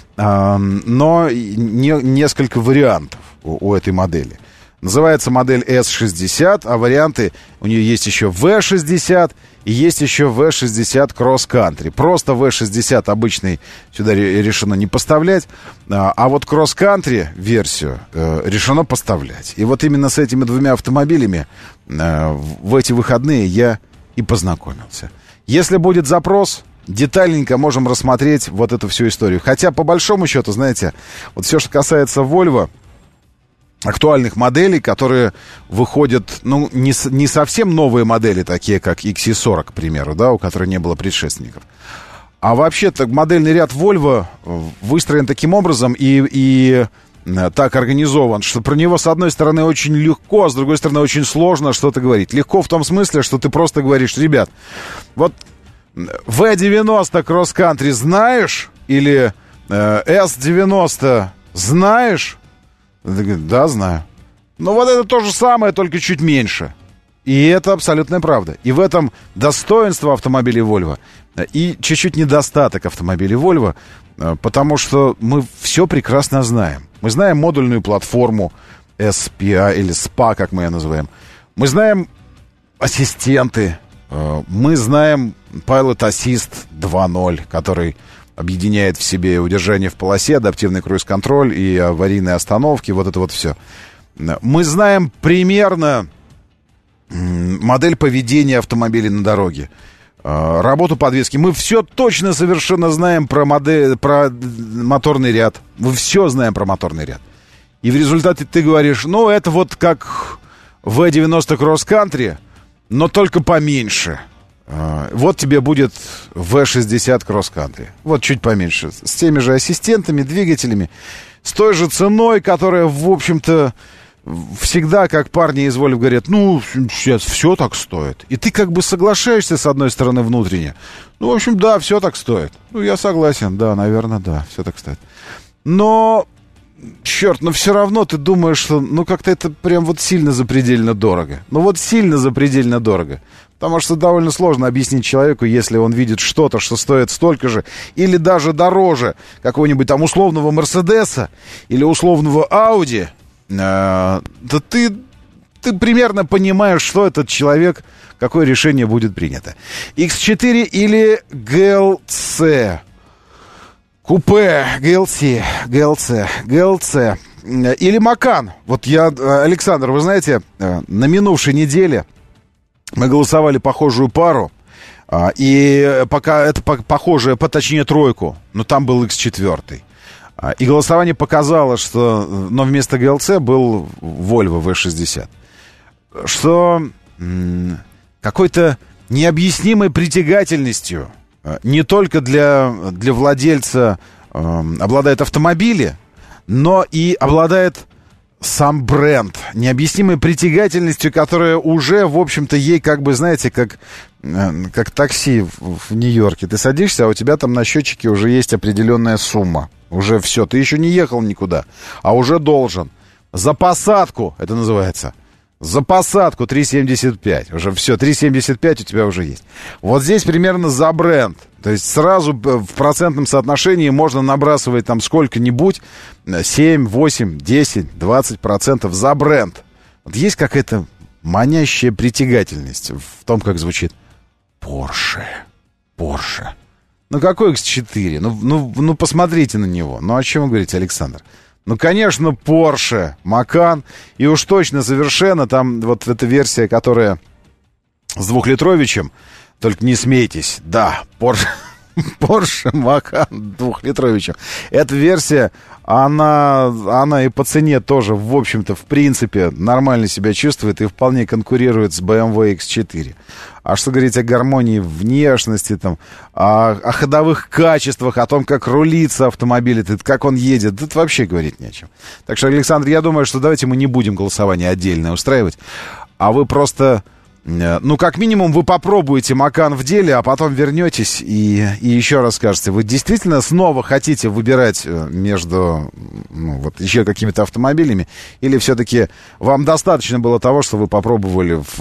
но не, несколько вариантов у, у этой модели. Называется модель эс шестьдесят, а варианты у нее есть еще ви шестьдесят и есть еще ви шестьдесят Cross Country. Просто ви шестьдесят обычный сюда решено не поставлять, а вот Cross Country версию решено поставлять. И вот именно с этими двумя автомобилями в эти выходные я и познакомился. Если будет запрос, детальненько можем рассмотреть вот эту всю историю. Хотя, по большому счету, знаете, вот все, что касается Volvo, актуальных моделей, которые выходят, ну, не, не совсем новые модели, такие как икс си сорок, к примеру, да, у которой не было предшественников. А вообще-то модельный ряд Volvo выстроен таким образом и, и так организован, что про него, с одной стороны, очень легко, а с другой стороны, очень сложно что-то говорить. Легко в том смысле, что ты просто говоришь: ребят, вот ви девяносто Cross Country знаешь? Или э, эс девяносто знаешь? Да, знаю. Но вот это то же самое, только чуть меньше. И это абсолютная правда. И в этом достоинство автомобилей Volvo и чуть-чуть недостаток автомобилей Volvo, потому что мы все прекрасно знаем. Мы знаем модульную платформу эс пи эй или эс пи эй, как мы ее называем. Мы знаем ассистенты. Мы знаем Pilot Assist два ноль, который объединяет в себе удержание в полосе, адаптивный круиз-контроль и аварийные остановки, вот это вот все. Мы знаем примерно модель поведения автомобилей на дороге, работу подвески. Мы все точно совершенно знаем про, модель, про моторный ряд. Мы все знаем про моторный ряд. И в результате ты говоришь: ну, это вот как ви девяносто Cross Country, но только поменьше. Вот тебе будет ви шестьдесят Cross Country. Вот чуть поменьше. С теми же ассистентами, двигателями. С той же ценой, которая, в общем-то, всегда, как парни из Volvo говорят: ну, сейчас все так стоит. И ты как бы соглашаешься, с одной стороны, внутренне. Ну, в общем, да, все так стоит. Ну, я согласен, да, наверное, да, все так стоит. Но, черт, но все равно ты думаешь, что, ну, как-то это прям вот сильно запредельно дорого. Ну, вот сильно запредельно дорого. Потому что довольно сложно объяснить человеку, если он видит что-то, что стоит столько же, или даже дороже какого-нибудь там условного Мерседеса или условного Ауди. Э, да ты, ты примерно понимаешь, что этот человек, какое решение будет принято. икс четыре или джи эл си? Купе, джи эл си, джи эл си, джи эл си. Или Макан. Вот я, Александр, вы знаете, на минувшей неделе мы голосовали похожую пару. И пока это похожее, точнее тройку, но там был икс четыре. И голосование показало, что, но вместо джи эл си был Volvo ви шестьдесят. Что м- какой-то необъяснимой притягательностью не только для, для владельца э, обладает автомобили, но и обладает сам бренд. Необъяснимой притягательностью, которая уже, в общем-то, ей как бы, знаете, как, э, как такси в, в Нью-Йорке. Ты садишься, а у тебя там на счетчике уже есть определенная сумма. Уже все, ты еще не ехал никуда, а уже должен. За посадку, это называется. За посадку три семьдесят пять. Уже все, три семьдесят пять у тебя уже есть. Вот здесь примерно за бренд. То есть сразу в процентном соотношении можно набрасывать там сколько-нибудь. семь, восемь, десять, двадцать процентов за бренд. Вот есть какая-то манящая притягательность в том, как звучит Porsche. Porsche. Ну какой икс четыре? Ну, ну, ну посмотрите на него. Ну о чем вы говорите, Александр? Ну, конечно, Porsche, Macan, и уж точно совершенно там вот эта версия, которая с двухлитровичем, только не смейтесь, да, Porsche, Porsche Macan двухлитровичем. Эта версия, она, она и по цене тоже, в общем-то, в принципе, нормально себя чувствует и вполне конкурирует с бэ эм вэ икс четыре. А что говорить о гармонии внешности, там, о, о ходовых качествах, о том, как рулится автомобиль, это, как он едет, тут вообще говорить не о чем. Так что, Александр, я думаю, что давайте мы не будем голосование отдельное устраивать, а вы просто, ну, как минимум, вы попробуете Macan в деле, а потом вернетесь и, и еще раз скажете, вы действительно снова хотите выбирать между, ну, вот, еще какими-то автомобилями, или все-таки вам достаточно было того, что вы попробовали в,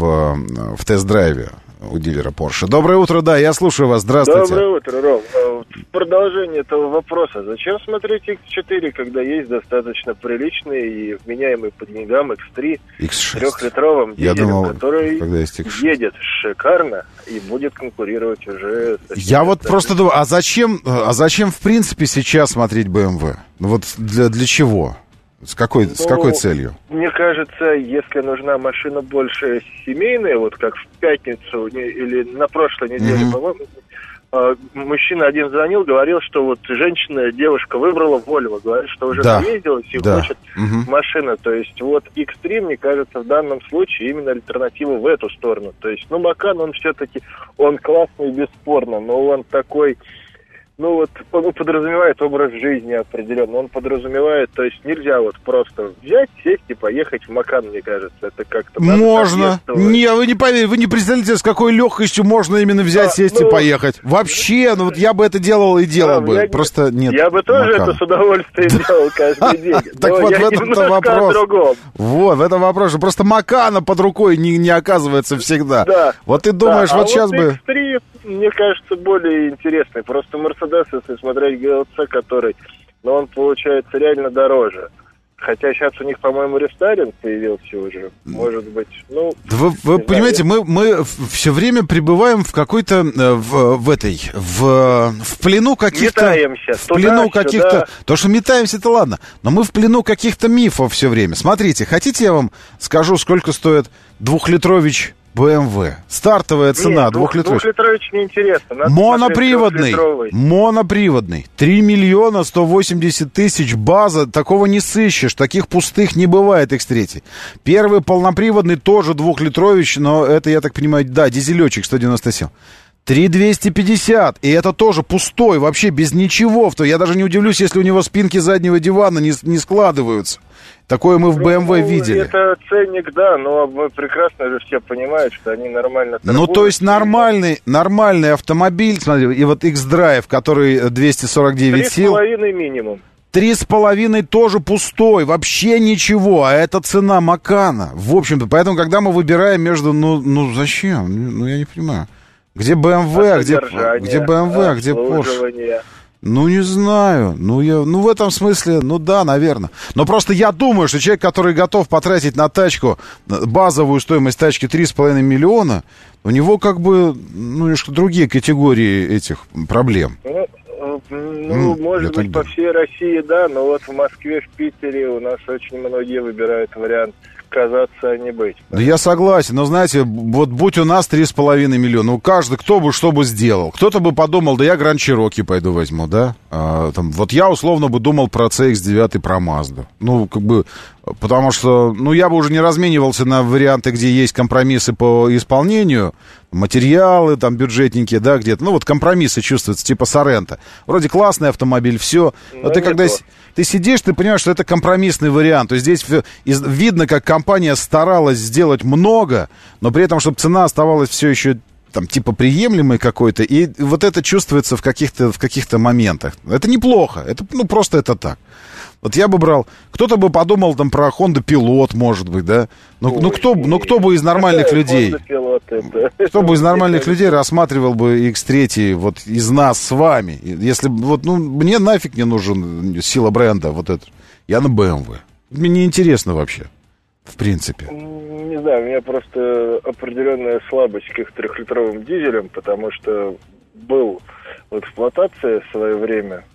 в тест-драйве у дилера Porsche. Доброе утро, да, я слушаю вас, здравствуйте. Доброе утро, Ром. В продолжение этого вопроса, зачем смотреть икс четыре, когда есть достаточно приличный и вменяемый по деньгам икс три икс шесть трехлитровым дизелем, думал, который едет шикарно и будет конкурировать уже... Я вот просто думаю, а зачем, а зачем в принципе сейчас смотреть бэ эм вэ? Ну вот для, для чего? С какой, ну, с какой целью? Мне кажется, если нужна машина больше семейная, вот как в пятницу или на прошлой неделе, mm-hmm. по-моему, мужчина один звонил, говорил, что вот женщина, девушка выбрала Volvo, говорит, что уже да. наездилась и да. хочет mm-hmm. машину. То есть вот икс три, мне кажется, в данном случае именно альтернатива в эту сторону. То есть, ну, Macan, он все-таки, он классный, бесспорно, но он такой... Ну вот, он подразумевает образ жизни определенно, он подразумевает, то есть нельзя вот просто взять, сесть и поехать в Macan, мне кажется, это как-то... Можно, не, вы не поверите, вы не представляете, с какой легкостью можно именно взять, а, сесть ну, и поехать. Вообще, ну вот я бы это делал и делал да, бы, я, просто нет. Я бы тоже Macan. Это с удовольствием делал каждый день, так вот в этом-то вопрос. Вот, в этом вопрос, просто Macan под рукой не оказывается всегда. Да. Вот ты думаешь, вот сейчас бы... икс три, мне кажется, более интересный, просто Mercedes, если смотреть джи эл си, который, но он получается реально дороже. Хотя сейчас у них, по-моему, рестайлинг появился уже. Может быть, ну... Вы, вы понимаете, мы, мы все время пребываем в какой-то... В, в этой... В, в плену каких-то... Метаемся. В плену туда, каких-то... Сюда. То, что метаемся, это ладно. Но мы в плену каких-то мифов все время. Смотрите, хотите, я вам скажу, сколько стоит двухлитрович бэ эм вэ? Стартовая цена. Нет, двухлитрович. Двухлитрович неинтересно. Надо моноприводный. Моноприводный. три миллиона сто восемьдесят тысяч база. Такого не сыщешь. Таких пустых не бывает икс три. Первый полноприводный тоже двухлитрович, но это, я так понимаю, да, дизелечек сто девяносто семь. три двести пятьдесят. И это тоже пустой, вообще без ничего. Я даже не удивлюсь, если у него спинки заднего дивана не, не складываются. Такое мы в бэ эм вэ ну, видели. Это ценник, да, но мы прекрасно же все понимают, что они нормально торгуют. Ну, то есть нормальный, нормальный автомобиль, смотри, и вот X-Drive, который двести сорок девять сил. три с половиной минимум. Три с половиной тоже пустой, вообще ничего, а это цена Макана. В общем-то, поэтому, когда мы выбираем между, ну, ну зачем? Ну, я не понимаю. Где бэ эм вэ, а где, где бэ эм вэ, а где Porsche? Ну, не знаю. Ну, я, ну, в этом смысле, ну да, наверное. Но просто я думаю, что человек, который готов потратить на тачку, базовую стоимость тачки три с половиной миллиона, у него как бы, ну, немножко другие категории этих проблем. Ну, ну mm, может быть, по всей России, да, но вот в Москве, в Питере у нас очень многие выбирают вариант казаться, а не быть. Да я согласен, но знаете, вот будь у нас три с половиной миллиона, у каждого, кто бы что бы сделал. Кто-то бы подумал, да я Гранд Чироки пойду возьму, да? А, там, вот я условно бы думал про си икс девять, про Мазду. Ну, как бы, потому что, ну, я бы уже не разменивался на варианты, где есть компромиссы по исполнению, материалы там бюджетненькие, да, где-то. Ну, вот компромиссы чувствуются, типа Соренто. Вроде классный автомобиль, все. Но, но ты когда с... ты сидишь, ты понимаешь, что это компромиссный вариант. То есть здесь видно, как компания старалась сделать много, но при этом, чтобы цена оставалась все еще там типа приемлемой какой-то. И вот это чувствуется в каких-то, в каких-то моментах. Это неплохо. Это, ну, просто это так. Вот я бы брал... Кто-то бы подумал там про Honda Pilot, может быть, да? Ну, Ой, ну, кто, ну кто бы из нормальных людей... Pilot, кто бы из нормальных людей рассматривал бы икс три вот из нас с вами? Если вот, ну, мне нафиг не нужен сила бренда вот это. Я на бэ эм вэ. Мне неинтересно вообще, в принципе. Не знаю, у меня просто определенная слабость к их трехлитровым дизелям, потому что был в эксплуатации в свое время...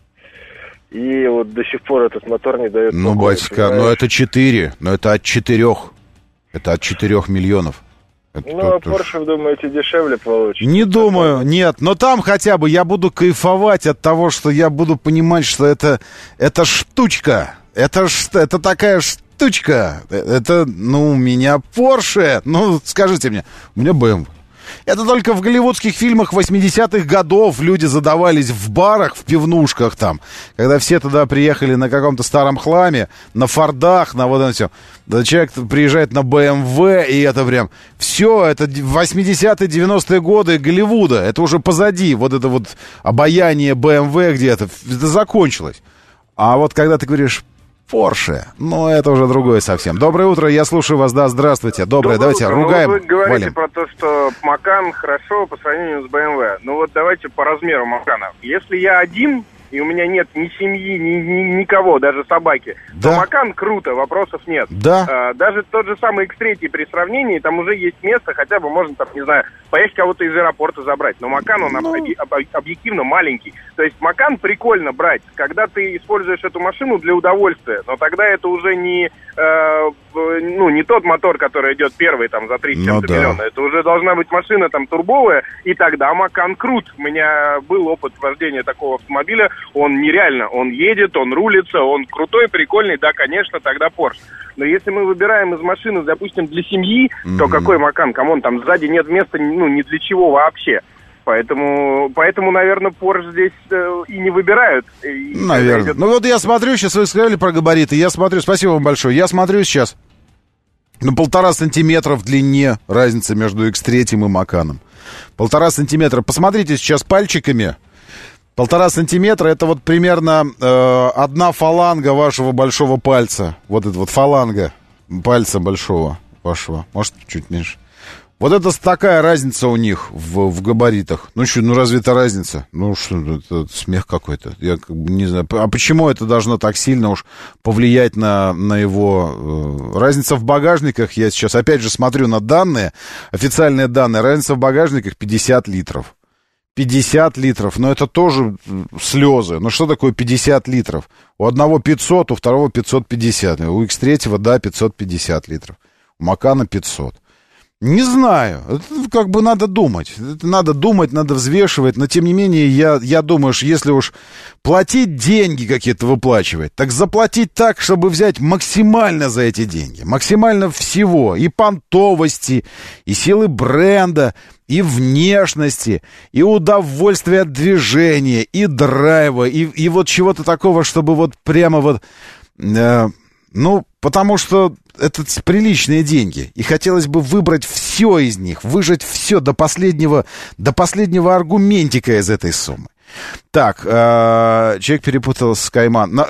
И вот до сих пор этот мотор не дает... Ну, покоя, батька, понимаешь? Ну это четыре, но это от четырех. Это от четырех миллионов. Это ну, а Porsche, думаете, дешевле получится? Не думаю, нет. Но там хотя бы я буду кайфовать от того, что я буду понимать, что это, это штучка. Это, это такая штучка. Это, ну, у меня Porsche. Ну, скажите мне, у меня бэ эм вэ. Это только в голливудских фильмах восьмидесятых годов люди задавались в барах, в пивнушках там, когда все туда приехали на каком-то старом хламе, на фордах, на вот это все. Да, человек приезжает на бэ эм вэ, и это прям... Все, это восьмидесятые, девяностые годы Голливуда. Это уже позади. Вот это вот обаяние бэ эм вэ где-то. Это закончилось. А вот когда ты говоришь... Porsche. Ну, это уже другое совсем. Доброе утро, я слушаю вас, да, здравствуйте. Доброе, Доброе давайте утро. ругаем. Ну, вы говорите валим. Про то, что Макан хорошо по сравнению с бэ эм вэ. Ну вот давайте по размеру Макана. Если я один, и у меня нет ни семьи, ни, ни никого, даже собаки, да. то Макан круто, вопросов нет. Да. А, даже тот же самый икс три при сравнении, там уже есть место, хотя бы можно, там, не знаю, поехать кого-то из аэропорта забрать. Но Макан, он ну... об- объективно маленький. То есть Макан прикольно брать, когда ты используешь эту машину для удовольствия, но тогда это уже не, э, ну, не тот мотор, который идет первый там за три с чем-то ну, да. миллиона. Это уже должна быть машина там турбовая, и тогда Макан крут. У меня был опыт вождения такого автомобиля. Он нереально, он едет, он рулится, он крутой, прикольный, да, конечно, тогда Porsche. Но если мы выбираем из машины, допустим, для семьи, mm-hmm. то какой Макан? Камон, там сзади нет места, ну, ни для чего вообще. Поэтому, поэтому, наверное, Porsche здесь э, и не выбирают. И наверное. Идет... Ну вот я смотрю, сейчас вы сказали про габариты, я смотрю, спасибо вам большое, я смотрю сейчас на полтора сантиметра в длине разница между икс три и Маканом. Полтора сантиметра. Посмотрите сейчас пальчиками. Полтора сантиметра, это вот примерно э, одна фаланга вашего большого пальца. Вот это вот фаланга пальца большого вашего. Может, чуть меньше. Вот это такая разница у них в, в габаритах. Ну что, ну разве это разница? Ну что, это смех какой-то. Я как бы не знаю. А почему это должно так сильно уж повлиять на, на его... Э, разница в багажниках, я сейчас опять же смотрю на данные, официальные данные. Разница в багажниках пятьдесят литров. пятьдесят литров, но это тоже слезы. Ну что такое пятьдесят литров? У одного пятьсот, у второго пятьсот пятьдесят. У икс три, да, пятьсот пятьдесят литров. У Макана пятьсот. Не знаю. Это как бы надо думать. Это надо думать, надо взвешивать. Но тем не менее, я, я думаю, что если уж платить деньги какие-то выплачивать, так заплатить так, чтобы взять максимально за эти деньги. Максимально всего. И понтовости, и силы бренда, и внешности, и удовольствия от движения, и драйва, и, и вот чего-то такого, чтобы вот прямо вот... Э, ну, потому что это приличные деньги. И хотелось бы выбрать все из них, выжать все до последнего, до последнего аргументика из этой суммы. Так, э, человек перепутал с Кайман.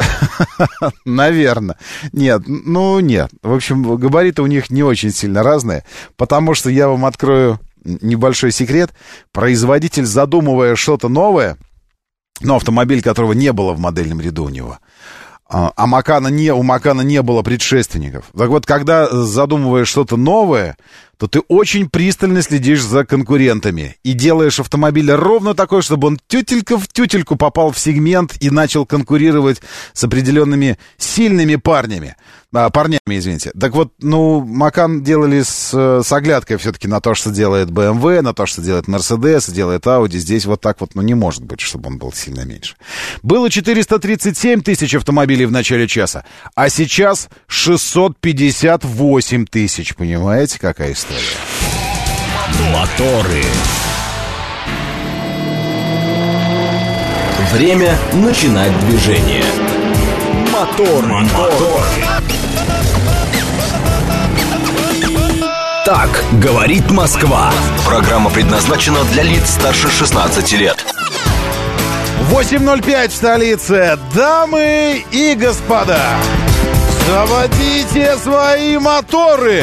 Наверное. Нет, ну нет. В общем, габариты у них не очень сильно разные, потому что я вам открою небольшой секрет. Производитель, задумывая что-то новое, но автомобиль, которого не было в модельном ряду у него. А Макана не, у Макана не было предшественников. Так вот, когда задумываешь что-то новое, то ты очень пристально следишь за конкурентами и делаешь автомобиль ровно такой, чтобы он тютелька в тютельку попал в сегмент и начал конкурировать с определенными сильными парнями. А, парнями, извините. Так вот, ну, Макан делали с, с оглядкой все-таки на то, что делает бэ эм вэ, на то, что делает Mercedes, делает Audi. Здесь вот так вот, ну, не может быть, чтобы он был сильно меньше. Было четыреста тридцать семь тысяч автомобилей в начале часа, а сейчас шестьсот пятьдесят восемь тысяч. Понимаете, какая история? Моторы. Время начинать движение. Мотор, мотор. Так говорит Москва. Программа предназначена для лиц старше шестнадцати лет. восемь ноль пять в столице. Дамы и господа, заводите свои моторы.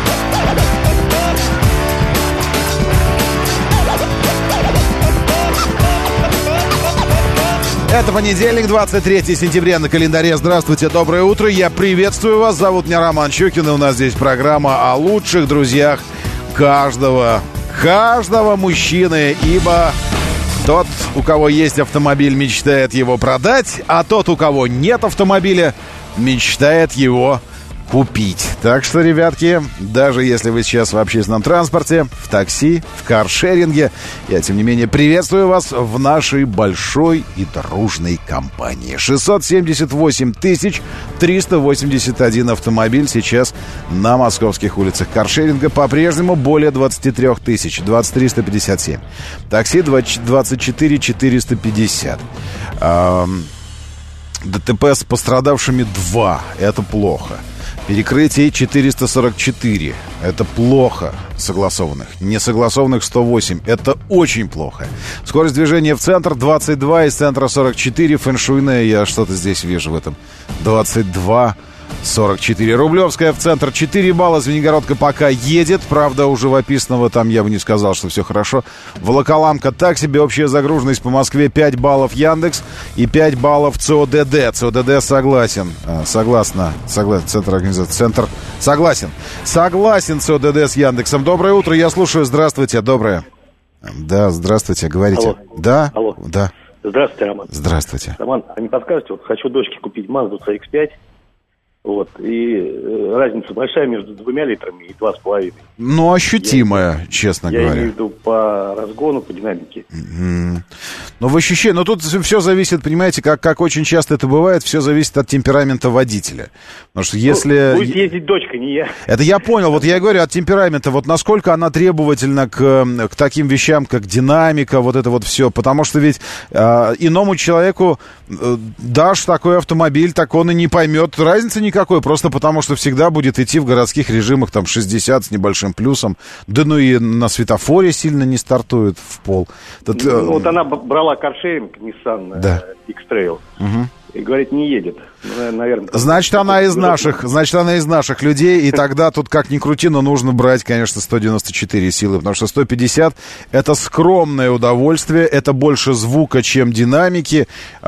Это понедельник, двадцать третьего сентября на календаре. Здравствуйте, доброе утро. Я приветствую вас. Зовут меня Роман Щукин. И у нас здесь программа о лучших друзьях каждого, каждого мужчины. Ибо тот, у кого есть автомобиль, мечтает его продать, а тот, у кого нет автомобиля, мечтает его купить. Так что, ребятки, даже если вы сейчас в общественном транспорте, в такси, в каршеринге, я, тем не менее, приветствую вас в нашей большой и дружной компании. шестьсот семьдесят восемь тысяч триста восемьдесят один автомобиль сейчас на московских улицах. Каршеринга по-прежнему более двадцать три тысячи, двадцать триста пятьдесят семь. Такси двадцать четыре четыреста пятьдесят. ДТП с пострадавшими два. Это плохо. Перекрытие четыреста сорок четыре. Это плохо согласованных. Несогласованных сто восемь. Это очень плохо. Скорость движения в центр двадцать два, из центра сорок четыре. Фэншуйная, я что-то здесь вижу в этом. двадцать два сорок четыре. Рублевская в центр четыре балла. Звенигородка пока едет. Правда, у живописного там я бы не сказал, что все хорошо. Волоколамка так себе. Общая загруженность по Москве пять баллов Яндекс и пять баллов ЦОДД. ЦОДД согласен. А, согласно. Согласен. Центр организации. Центр. Согласен. Согласен ЦОДД с Яндексом. Доброе утро. Я слушаю. Здравствуйте. Доброе. Да, здравствуйте. Говорите. Алло. Да? Алло. Да. Здравствуйте, Роман. Здравствуйте. Роман, а не подскажете, вот хочу дочке купить Mazda си икс пять. Вот, и э, разница большая между двумя литрами и два с половиной. Ну, ощутимая, я, честно я говоря. Я имею в виду по разгону, по динамике. Mm-hmm. Ну, в ощущении, но тут все зависит, понимаете, как, как очень часто это бывает, все зависит от темперамента водителя. Потому что если... Ну, будет ездить дочка, не я. Это я понял, вот я говорю от темперамента, вот насколько она требовательна к, к таким вещам, как динамика, вот это вот все. Потому что ведь э, иному человеку э, дашь такой автомобиль, так он и не поймет разницы никакой. Никакой, просто потому что всегда будет идти в городских режимах там шестьдесят с небольшим плюсом. Да ну и на светофоре сильно не стартует в пол. Тут, ну, э... Вот она брала каршеринг Nissan да. X-Trail. Угу. И говорит, не едет. Ну, наверное, значит, она из наших, значит, она из наших людей, и тогда тут как ни крути, но нужно брать, конечно, сто девяносто четыре силы, потому что сто пятьдесят это скромное удовольствие, это больше звука, чем динамики,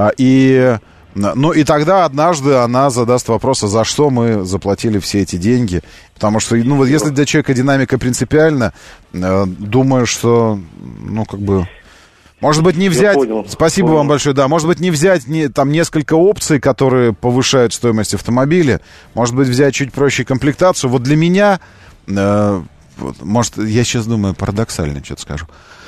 и... Ну и тогда однажды она задаст вопрос, а за что мы заплатили все эти деньги. Потому что, ну вот если для человека динамика принципиальна, э, думаю, что, ну как бы, может быть не взять, понял, спасибо понял. вам большое, да, может быть не взять не, там несколько опций, которые повышают стоимость автомобиля, может быть взять чуть проще комплектацию. Вот для меня, э, вот, может, я сейчас думаю, парадоксально что-то скажу.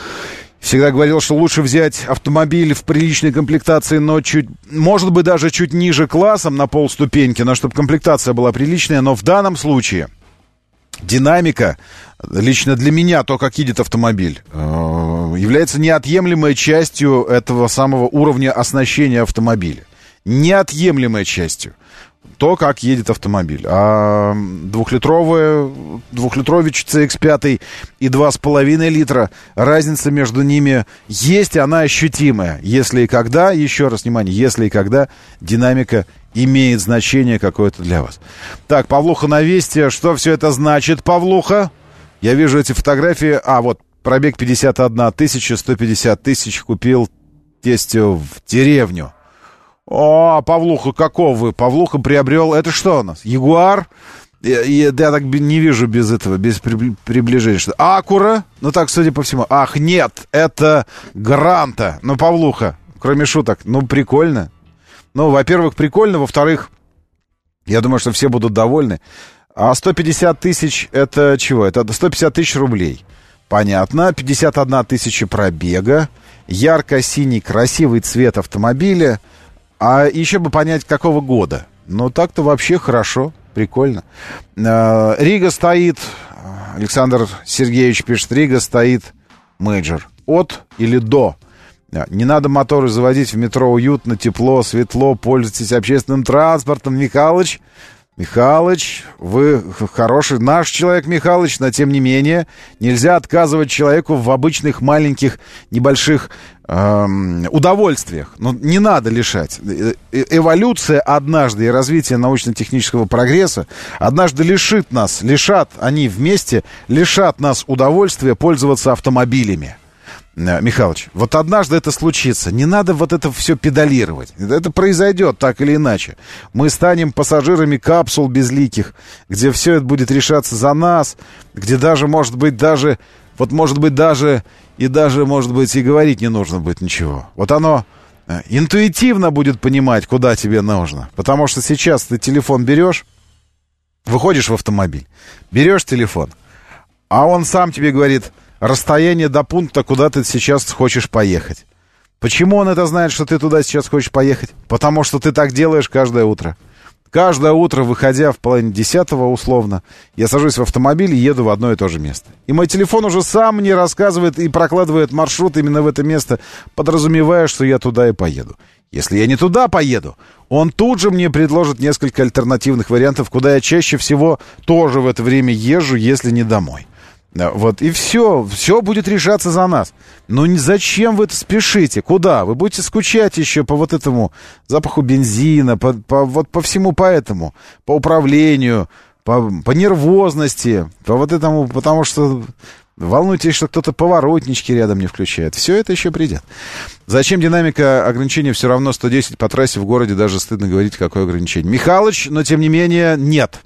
Всегда говорил, что лучше взять автомобиль в приличной комплектации, но чуть, может быть, даже чуть ниже классом на полступеньки, но чтобы комплектация была приличная. Но в данном случае динамика, лично для меня, то, как едет автомобиль, является неотъемлемой частью этого самого уровня оснащения автомобиля. Неотъемлемой частью. То, как едет автомобиль. А двухлитровый, двухлитрович си икс пять и два с половиной литра, разница между ними есть, она ощутимая. Если и когда, еще раз внимание, если и когда динамика имеет значение какое-то для вас. Так, Павлуха на Вести. Что все это значит, Павлуха? Я вижу эти фотографии. А, вот, пробег пятьдесят одна тысяча, сто пятьдесят тысяч, купил тестю в деревню. О, Павлуха, каков вы? Павлуха приобрел... Это что у нас? Ягуар? Я, я, я так не вижу без этого, без приближения. Акура? Ну так, судя по всему. Ах, нет, это Гранта. Ну, Павлуха, кроме шуток, ну, прикольно. Ну, во-первых, прикольно. Во-вторых, я думаю, что все будут довольны. А сто пятьдесят тысяч, это чего? Это сто пятьдесят тысяч рублей. Понятно. пятьдесят одна тысяча пробега. Ярко-синий, красивый цвет автомобиля. А еще бы понять, какого года. Ну, так-то вообще хорошо. Прикольно. Рига стоит, Александр Сергеевич пишет, Рига стоит мейджор. От или до. Не надо моторы заводить, в метро уютно, тепло, светло, пользуйтесь общественным транспортом. Михалыч, Михалыч, вы хороший наш человек, Михалыч, но тем не менее нельзя отказывать человеку в обычных маленьких небольших эм, удовольствиях. Ну, не надо лишать. Э- эволюция однажды и развитие научно-технического прогресса однажды лишит нас, лишат они вместе, лишат нас удовольствия пользоваться автомобилями. Михалыч, вот однажды это случится. Не надо вот это все педалировать. Это произойдет так или иначе. Мы станем пассажирами капсул безликих, где все это будет решаться за нас, где даже, может быть, даже, вот может быть, даже, и даже, может быть, и говорить не нужно будет ничего. Вот оно интуитивно будет понимать, куда тебе нужно. Потому что сейчас ты телефон берешь, выходишь в автомобиль, берешь телефон, а он сам тебе говорит... Расстояние до пункта, куда ты сейчас хочешь поехать. Почему он это знает, что ты туда сейчас хочешь поехать? Потому что ты так делаешь каждое утро. Каждое утро, выходя в половине десятого, условно, я сажусь в автомобиль и еду в одно и то же место. И мой телефон уже сам мне рассказывает и прокладывает маршрут именно в это место, подразумевая, что я туда и поеду. Если я не туда поеду, он тут же мне предложит несколько альтернативных вариантов, куда я чаще всего тоже в это время езжу, если не домой. Вот, и все, все будет решаться за нас. Ну, не, зачем вы спешите? Куда? Вы будете скучать еще по вот этому запаху бензина, по, по, вот по всему по этому, по управлению, по, по нервозности, по вот этому, потому что волнуйтесь, что кто-то поворотнички рядом не включает. Все это еще придет. Зачем динамика ограничения все равно сто десять по трассе в городе, даже стыдно говорить, какое ограничение. Михалыч, но тем не менее, нет.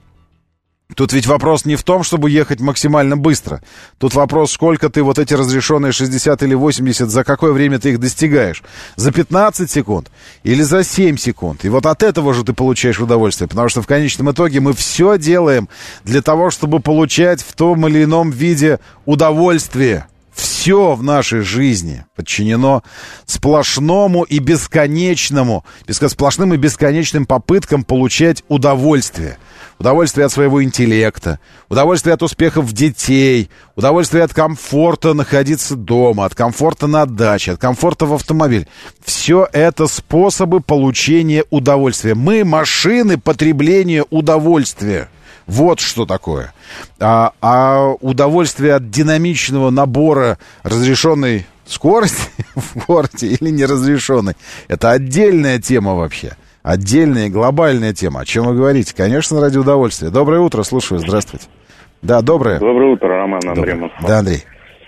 Тут ведь вопрос не в том, чтобы ехать максимально быстро. Тут вопрос, сколько ты вот эти разрешенные шестьдесят или восемьдесят, за какое время ты их достигаешь? За пятнадцать секунд или за семь секунд? И вот от этого же ты получаешь удовольствие. Потому что в конечном итоге мы все делаем для того, чтобы получать в том или ином виде удовольствие. Все в нашей жизни подчинено сплошному и бесконечному, сплошным и бесконечным попыткам получать удовольствие. Удовольствие от своего интеллекта, удовольствие от успехов детей, удовольствие от комфорта находиться дома, от комфорта на даче, от комфорта в автомобиле. Все это способы получения удовольствия. Мы машины потребления удовольствия. Вот что такое. А, а удовольствие от динамичного набора разрешенной скорости в городе или неразрешенной, это отдельная тема вообще. Отдельная глобальная тема. О чем вы говорите? Конечно, ради удовольствия. Доброе утро, слушаю. Здравствуйте. Да, доброе. Доброе утро, Роман, Андрей. Доброе. Да, Андрей.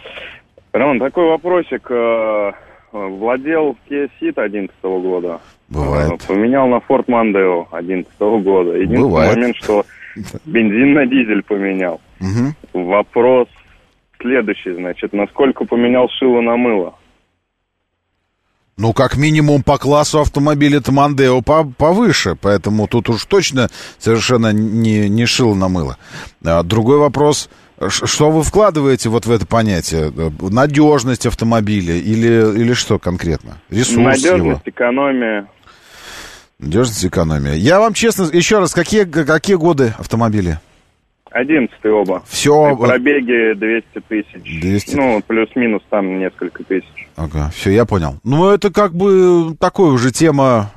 Роман, такой вопросик. Владел Kia Ceed одиннадцатого года. Бывает. Поменял на Ford Mondeo одиннадцатого года. Единственный Бывает. момент, что бензин на дизель поменял. Угу. Вопрос следующий, значит, насколько поменял шило на мыло? Ну, как минимум, по классу автомобиля-то Мондео повыше, поэтому тут уж точно совершенно не, не шило на мыло. А другой вопрос, что вы вкладываете вот в это понятие? Надежность автомобиля или, или что конкретно? Ресурс Надежность, его? экономия. Надежность, экономия. Я вам честно, еще раз, какие, какие годы автомобиля? Одиннадцатый оба. Все. Пробеги двести тысяч. двести. Ну, плюс-минус там несколько тысяч. Ага, все, я понял. Ну, это как бы такой уже тема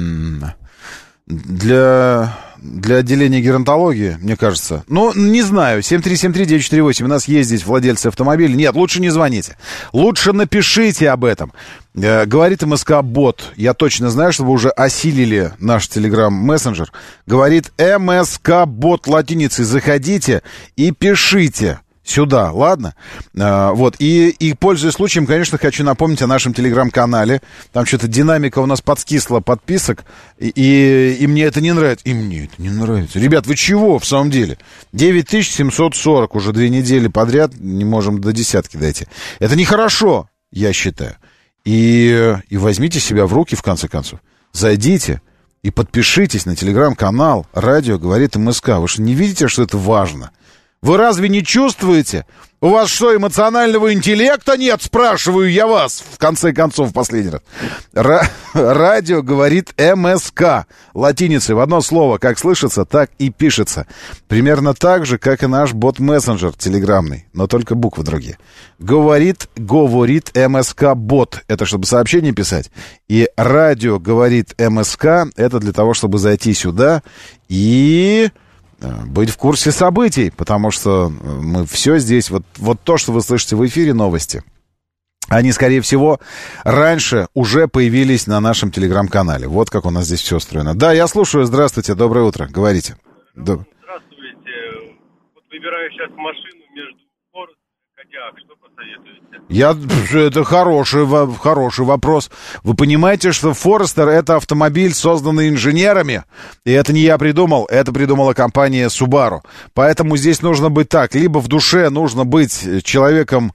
для, для отделения геронтологии, мне кажется. Ну, не знаю, семь три семь три девять четыре восемь. У нас есть здесь владельцы автомобиля. Нет, лучше не звоните. Лучше напишите об этом. Э, говорит МСК-бот. Я точно знаю, что вы уже осилили наш телеграм-мессенджер. Говорит МСК-бот латиницей. Заходите и пишите. сюда, ладно? А, вот, и, и, пользуясь случаем, конечно, хочу напомнить о нашем телеграм-канале. Там что-то динамика у нас подскисла подписок, и, и, и мне это не нравится. И мне это не нравится. Ребят, вы чего, в самом деле? девять тысяч семьсот сорок, уже две недели подряд, не можем до десятки дойти. Это нехорошо, я считаю. И, и возьмите себя в руки, в конце концов. Зайдите и подпишитесь на телеграм-канал «Радио говорит МСК». Вы что, не видите, что это важно? Вы разве не чувствуете? У вас что, эмоционального интеллекта нет? Спрашиваю я вас, в конце концов, в последний раз. Ра- радио говорит МСК. Латиницей в одно слово. Как слышится, так и пишется. Примерно так же, как и наш бот-мессенджер телеграммный, но только буквы другие. Говорит, говорит МСК-бот. Это чтобы сообщение писать. И радио говорит МСК. Это для того, чтобы зайти сюда и... быть в курсе событий, потому что мы все здесь, вот, вот то, что вы слышите в эфире, новости, они, скорее всего, раньше уже появились на нашем телеграм-канале. Вот как у нас здесь все устроено. Да, я слушаю, здравствуйте, доброе утро, говорите. Здравствуйте, вот выбираю сейчас машину между Форд и Кодиак, что посоветуете? Я, это хороший, хороший вопрос. Вы понимаете, что Форестер — это автомобиль, созданный инженерами, и это не я придумал, это придумала компания Subaru. Поэтому здесь нужно быть так, либо в душе нужно быть человеком,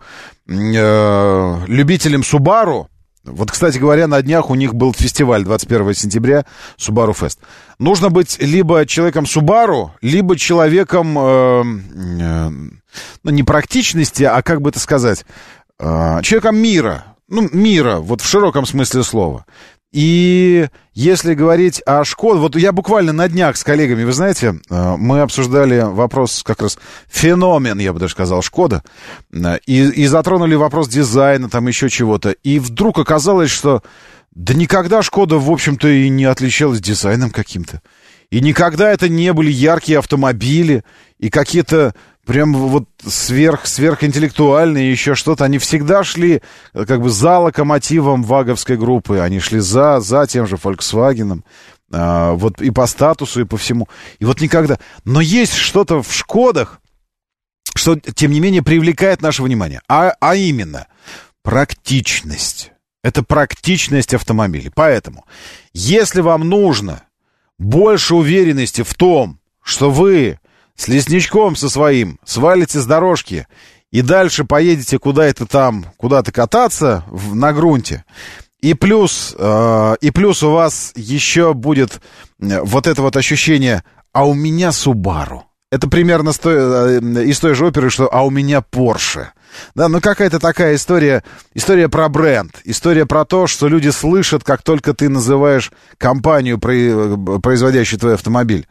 э, любителем Subaru. Вот, кстати говоря, на днях у них был фестиваль двадцать первого сентября, Subaru Fest. Нужно быть либо человеком Subaru, либо человеком, э, э, ну, не практичности, а как бы это сказать, э, человеком мира. Ну, мира, вот в широком смысле слова. И если говорить о Шкоде, вот я буквально на днях с коллегами, вы знаете, мы обсуждали вопрос, как раз феномен, я бы даже сказал, Шкода, и, и затронули вопрос дизайна, там еще чего-то, и вдруг оказалось, что да никогда Шкода, в общем-то, и не отличалась дизайном каким-то, и никогда это не были яркие автомобили, и какие-то прям вот сверх, сверхинтеллектуальные, еще что-то. Они всегда шли как бы за локомотивом ваговской группы. Они шли за, за тем же Volkswagen. А, вот и по статусу, и по всему. И вот никогда. Но есть что-то в Шкодах, что, тем не менее, привлекает наше внимание. А, а именно, практичность. Это практичность автомобилей. Поэтому, если вам нужно больше уверенности в том, что вы с лесничком со своим свалите с дорожки и дальше поедете куда-то там, куда-то кататься в, на грунте, и плюс, э, и плюс у вас еще будет вот это вот ощущение «а у меня Subaru». Это примерно с той, э, из той же оперы, что «а у меня Porsche». Да, ну какая-то такая история, история про бренд, история про то, что люди слышат, как только ты называешь компанию, производящую твой автомобиль,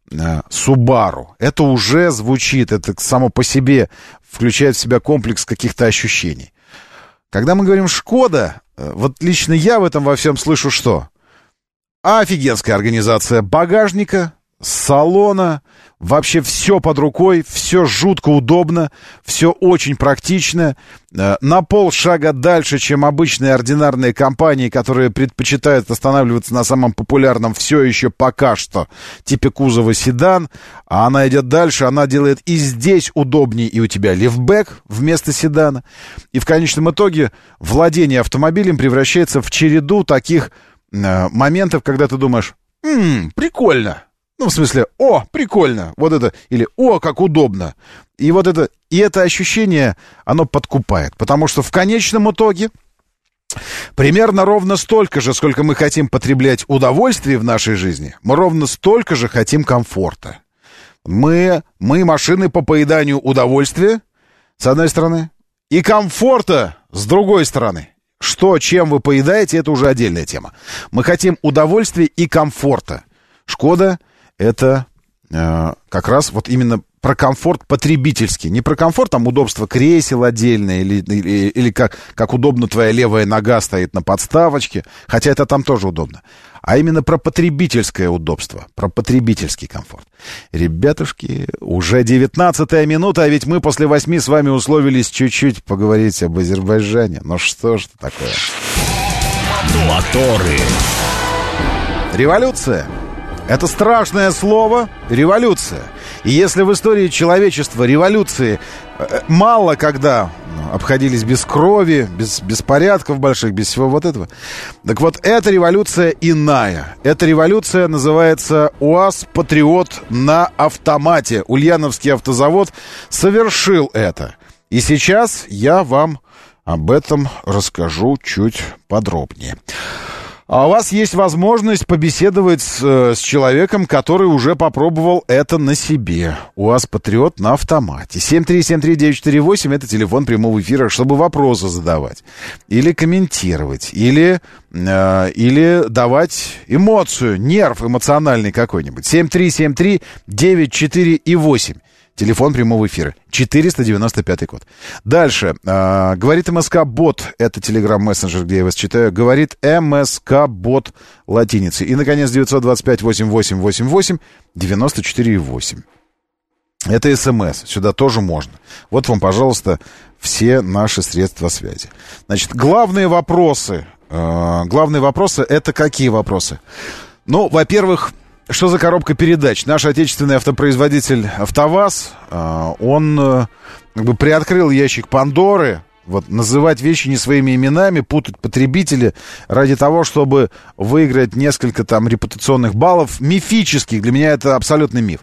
Subaru. Это уже звучит, это само по себе включает в себя комплекс каких-то ощущений. Когда мы говорим «Шкода», вот лично я в этом во всем слышу что? Офигенская организация багажника, салона, вообще все под рукой, все жутко удобно, все очень практично, на полшага дальше, чем обычные ординарные компании, которые предпочитают останавливаться на самом популярном все еще пока что типе кузова седан, а она идет дальше, она делает и здесь удобнее, и у тебя лифтбэк вместо седана, и в конечном итоге владение автомобилем превращается в череду таких э, моментов, когда ты думаешь, «Ммм, прикольно». Ну, в смысле, о, прикольно, вот это, или о, как удобно. И вот это, и это ощущение, оно подкупает. Потому что в конечном итоге примерно ровно столько же, сколько мы хотим потреблять удовольствия в нашей жизни, мы ровно столько же хотим комфорта. Мы, мы машины по поеданию удовольствия, с одной стороны, и комфорта, с другой стороны. Что, чем вы поедаете, это уже отдельная тема. Мы хотим удовольствия и комфорта. Шкода — это э, как раз вот именно про комфорт потребительский. Не про комфорт, там удобство кресел отдельное, или, или, или как, как удобно твоя левая нога стоит на подставочке, хотя это там тоже удобно. А именно про потребительское удобство, про потребительский комфорт. Ребятушки, уже девятнадцатая минута, а ведь мы после восьми с вами условились чуть-чуть поговорить об Азербайджане. Ну что ж это такое? Моторы. Революция. Это страшное слово — революция. И если в истории человечества, революции мало когда обходились без крови, без беспорядков больших, без всего вот этого, так вот, эта революция иная. Эта революция называется УАЗ-Патриот на автомате. Ульяновский автозавод совершил это. И сейчас я вам об этом расскажу чуть подробнее. А у вас есть возможность побеседовать с, с человеком, который уже попробовал это на себе. УАЗ-Патриот на автомате. семь три семь три девять четыре восемь — это телефон прямого эфира, чтобы вопросы задавать. Или комментировать. Или, э, или давать эмоцию, нерв эмоциональный какой-нибудь. семь три семь три девять четыре восемь. Телефон прямого эфира. четыреста девяносто пятый код. Дальше. Э, говорит МСК-бот. Это телеграм-мессенджер, где я вас читаю. Говорит МСК-бот латиницей. И, наконец, девятьсот двадцать пять восемь восемь восемь восемь девяносто четыре восемь. Это СМС. Сюда тоже можно. Вот вам, пожалуйста, все наши средства связи. Значит, главные вопросы. Э, главные вопросы — это какие вопросы? Ну, во-первых... Что за коробка передач? Наш отечественный автопроизводитель АвтоВАЗ, он как бы приоткрыл ящик Пандоры. Вот, называть вещи не своими именами, путать потребителей ради того, чтобы выиграть несколько там репутационных баллов, мифических, для меня это абсолютный миф,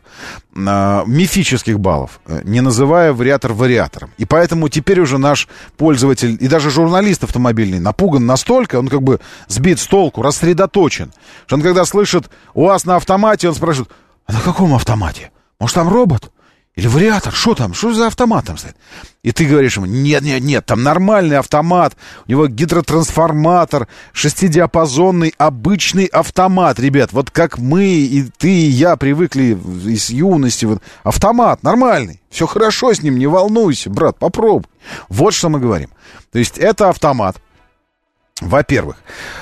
а, мифических баллов, не называя вариатор вариатором. И поэтому теперь уже наш пользователь, и даже журналист автомобильный, напуган настолько, он как бы сбит с толку, рассредоточен, что он когда слышит УАЗ на автомате, он спрашивает: а на каком автомате? Может, там робот? Или вариатор, что там, что за автомат там стоит? И ты говоришь ему: нет, нет, нет, там нормальный автомат, у него гидротрансформатор, шестидиапазонный обычный автомат, ребят, вот как мы и ты и я привыкли из юности, вот, автомат нормальный, все хорошо с ним, не волнуйся, брат, попробуй. Вот что мы говорим. То есть это автомат, во-первых.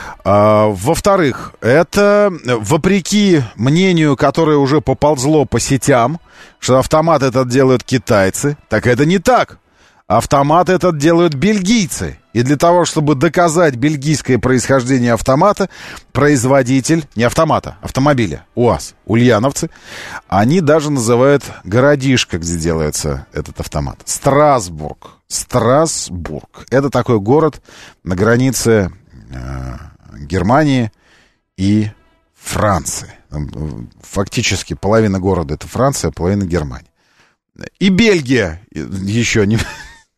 А, во-вторых, это, вопреки мнению, которое уже поползло по сетям, что автомат этот делают китайцы, так это не так. Автомат этот делают бельгийцы. И для того, чтобы доказать бельгийское происхождение автомата, производитель, не автомата, автомобиля, УАЗ, ульяновцы, они даже называют городишко, где делается этот автомат, Страсбург. Страсбург. Это такой город на границе э, Германии и Франции. Фактически половина города — это Франция, половина Германия. И Бельгия еще не,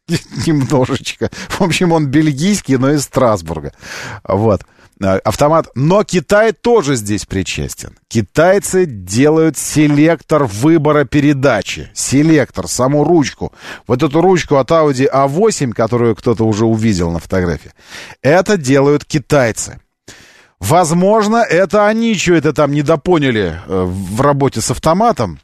немножечко. В общем, он бельгийский, но из Страсбурга. Вот. Автомат. Но Китай тоже здесь причастен. Китайцы делают селектор выбора передачи. Селектор, саму ручку. Вот эту ручку от Audi а восемь, которую кто-то уже увидел на фотографии, это делают китайцы. Возможно, это они что-то там недопоняли в работе с автоматом,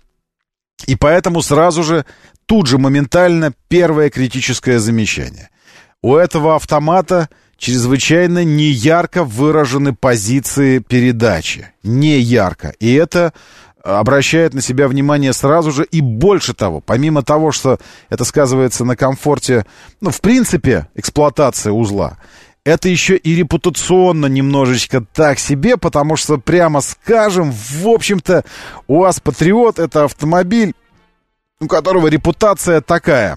и поэтому сразу же, тут же моментально первое критическое замечание. У этого автомата чрезвычайно неярко выражены позиции передачи. Неярко. И это обращает на себя внимание сразу же. И больше того, помимо того, что это сказывается на комфорте, ну, в принципе, эксплуатации узла, это еще и репутационно немножечко так себе, потому что, прямо скажем, в общем-то, УАЗ-Патриот — это автомобиль, у которого репутация такая.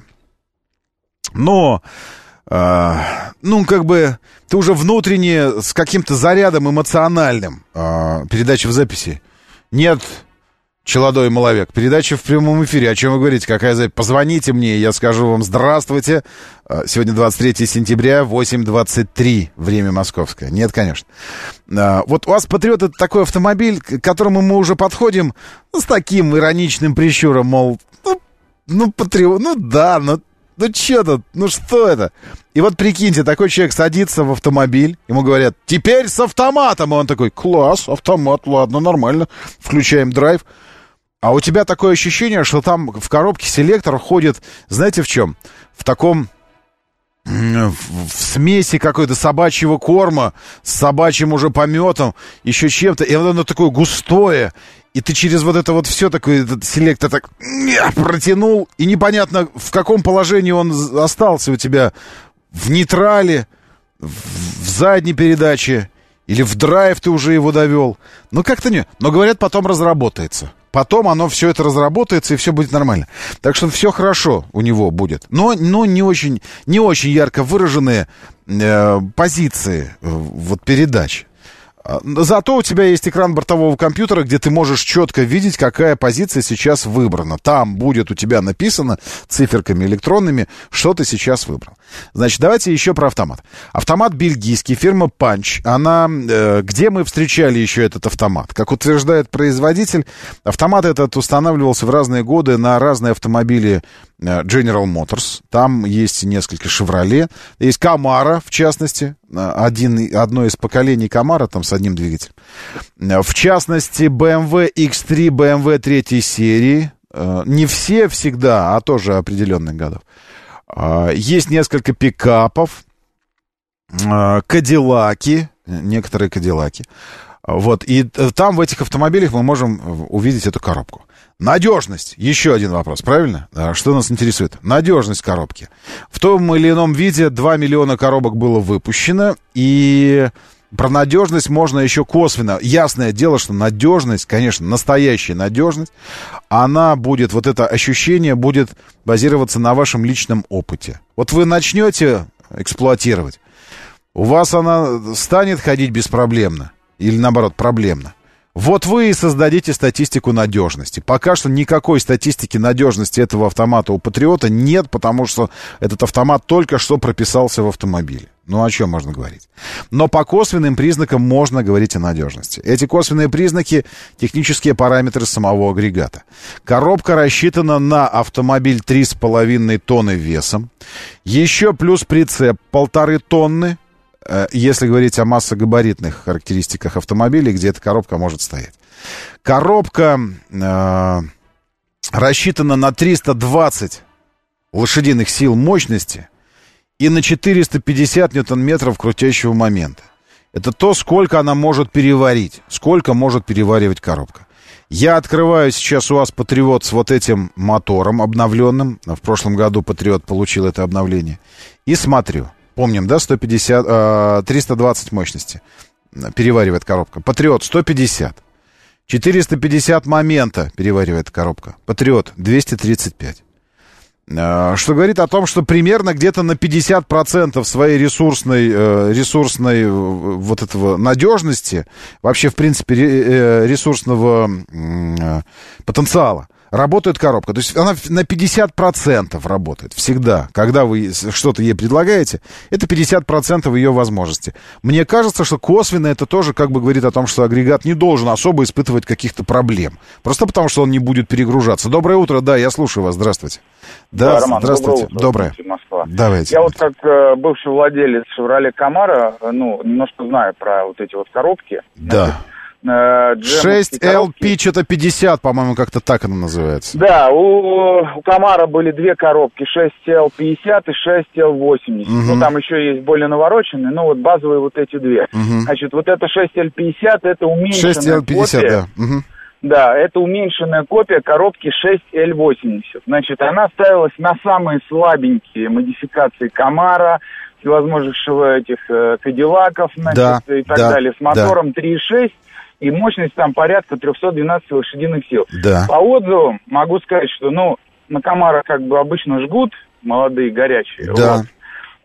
Но, э, ну, как бы, ты уже внутренне с каким-то зарядом эмоциональным. Э, передача в записи. Нет, Челодой Маловек. Передача в прямом эфире. О чем вы говорите? Какая запись? Позвоните мне, я скажу вам здравствуйте. Сегодня двадцать третье сентября, восемь двадцать три, время московское. Нет, конечно. Вот УАЗ-Патриот — это такой автомобиль, к которому мы уже подходим с таким ироничным прищуром, мол, ну, ну Патриот, ну да, ну, ну что тут, ну что это? И вот прикиньте, такой человек садится в автомобиль, ему говорят: теперь с автоматом. И он такой: класс, автомат, ладно, нормально, включаем драйв. А у тебя такое ощущение, что там в коробке селектор ходит, знаете, в чем? В таком, в смеси какой-то собачьего корма с собачьим уже пометом, еще чем-то, и оно такое густое, и ты через вот это вот все такое, этот селектор так протянул, и непонятно, в каком положении он остался у тебя, в нейтрале, в задней передаче, или в драйв ты уже его довел. Ну, как-то не. Но, говорят, потом разработается. Потом оно все это разработается, и все будет нормально. Так что все хорошо у него будет. Но, но не, очень, не очень ярко выраженные э, позиции э, вот, передач. Зато у тебя есть экран бортового компьютера, где ты можешь четко видеть, какая позиция сейчас выбрана. Там будет у тебя написано циферками электронными, что ты сейчас выбрал. Значит, давайте еще про автомат. Автомат бельгийский, фирма Punch. Она, э, где мы встречали еще этот автомат? Как утверждает производитель, автомат этот устанавливался в разные годы на разные автомобили General Motors. Там есть несколько Chevrolet. Есть Camaro, в частности. Один, одно из поколений Camaro, там с одним двигателем. В частности, бэ эм вэ икс три, бэ эм вэ третьей серии. Не все всегда, а тоже определенных годов. Есть несколько пикапов. Кадиллаки. Некоторые Кадиллаки. Вот. И там в этих автомобилях мы можем увидеть эту коробку. Надежность. Еще один вопрос, правильно? Что нас интересует? Надежность коробки. В том или ином виде два миллиона коробок было выпущено, и про надежность можно еще косвенно. Ясное дело, что надежность, конечно, настоящая надежность, она будет, вот это ощущение будет базироваться на вашем личном опыте. Вот вы начнете эксплуатировать, у вас она станет ходить беспроблемно или, наоборот, проблемно. Вот вы и создадите статистику надежности. Пока что никакой статистики надежности этого автомата у Патриота нет, потому что этот автомат только что прописался в автомобиле. Ну, о чем можно говорить? Но по косвенным признакам можно говорить о надежности. Эти косвенные признаки — технические параметры самого агрегата. Коробка рассчитана на автомобиль три с половиной тонны весом. Еще плюс прицеп полторы тонны. Если говорить о массогабаритных характеристиках автомобилей, где эта коробка может стоять. Коробка э, рассчитана на триста двадцать лошадиных сил мощности и на четыреста пятьдесят ньютон-метров крутящего момента. Это то, сколько она может переварить, сколько может переваривать коробка. Я открываю сейчас у вас Патриот с вот этим мотором обновленным. В прошлом году Патриот получил это обновление. И смотрю. Помним, да, сто пятьдесят, э, триста двадцать мощности переваривает коробка. Патриот сто пятьдесят. четыреста пятьдесят момента переваривает коробка. Патриот двести тридцать пять. Э, что говорит о том, что примерно где-то на пятьдесят процентов своей ресурсной, э, ресурсной э, вот этого надежности, вообще, в принципе, э, ресурсного э, потенциала, работает коробка. То есть она на пятьдесят процентов работает всегда. Когда вы что-то ей предлагаете, это пятьдесят процентов ее возможности. Мне кажется, что косвенно это тоже как бы говорит о том, что агрегат не должен особо испытывать каких-то проблем. Просто потому, что он не будет перегружаться. Доброе утро, да, я слушаю вас, здравствуйте. Да, да, Роман, здравствуйте, доброе. Москва. Давайте. Я вот как э, бывший владелец Chevrolet Camaro, ну, немножко знаю про вот эти вот коробки. Да. шесть эл пи что-то пятьдесят, по-моему, как-то так она называется. Да, у, у Камара были две коробки, шесть эл пятьдесят и шесть эл восемьдесят. Угу. Ну, там еще есть более навороченные, но вот базовые вот эти две. Угу. Значит, вот это шесть эл пятьдесят, это уменьшенная шесть эл пятьдесят, копия. Да. Угу. Да, это уменьшенная копия коробки шесть эл восемьдесят. Значит, она ставилась на самые слабенькие модификации Камара, всевозможных этих э, Кадиллаков, значит, да, и так да, далее, с мотором да. три и шесть. И мощность там порядка триста двенадцать лошадиных сил. Да. По отзывам могу сказать, что, ну, на Камаро как бы обычно жгут, молодые, горячие. Да. Вот.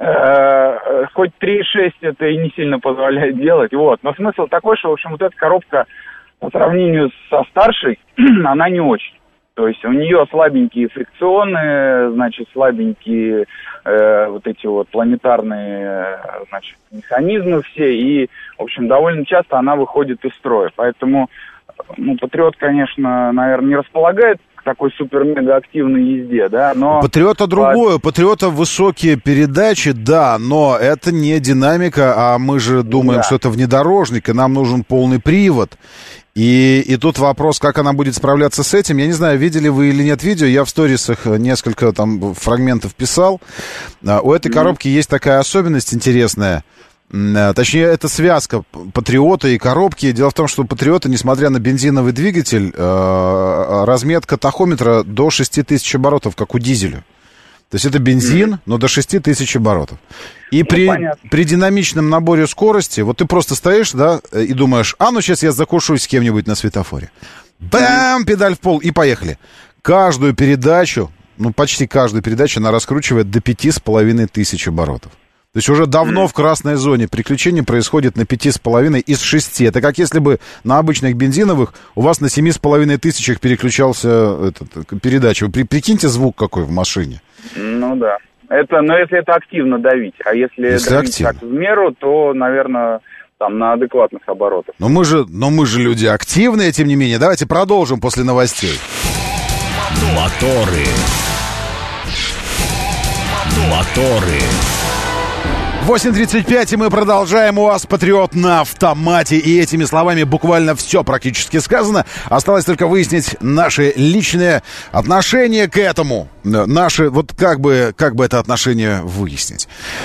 Э-э- хоть три и шесть это и не сильно позволяет делать. Вот. Но смысл такой, что, в общем, вот эта коробка по сравнению со старшей, она не очень. То есть у нее слабенькие фрикционы, значит, слабенькие э, вот эти вот планетарные, значит, механизмы все, и, в общем, довольно часто она выходит из строя. Поэтому, ну, Патриот, конечно, наверное, не располагает к такой супер-мега-активной езде, да, но... У Патриота другое, у Патриота высокие передачи, да, но это не динамика, а мы же думаем, да. что это внедорожник, и нам нужен полный привод. И, и тут вопрос, как она будет справляться с этим. Я не знаю, видели вы или нет видео, я в сторисах несколько там фрагментов писал. У этой коробки есть такая особенность интересная. Точнее, это связка Патриота и коробки. Дело в том, что у Патриота, несмотря на бензиновый двигатель, разметка тахометра до шесть тысяч оборотов, как у дизеля. То есть это бензин, но до шесть тысяч оборотов. И ну, при, при динамичном наборе скорости, вот ты просто стоишь, да, и думаешь, а ну сейчас я закушусь с кем-нибудь на светофоре. Бам! Педаль в пол и поехали. Каждую передачу, ну почти каждую передачу она раскручивает до пяти с половиной тысяч оборотов. То есть уже давно в красной зоне приключение происходит на пяти с половиной из шести. Это как если бы на обычных бензиновых у вас на семи с половиной тысячах переключался этот, передача. Вы при, прикиньте звук какой в машине. Ну да. Это, но если это активно давить, а если, если давить активно. Так в меру, то, наверное, там на адекватных оборотах. Но мы же, но мы же люди активные, тем не менее. Давайте продолжим после новостей. Моторы. Моторы. восемь тридцать пять, и мы продолжаем. УАЗ «Патриот» на автомате. И этими словами буквально все практически сказано. Осталось только выяснить наши личные отношения к этому. Наши, вот как бы, как бы это отношение выяснить.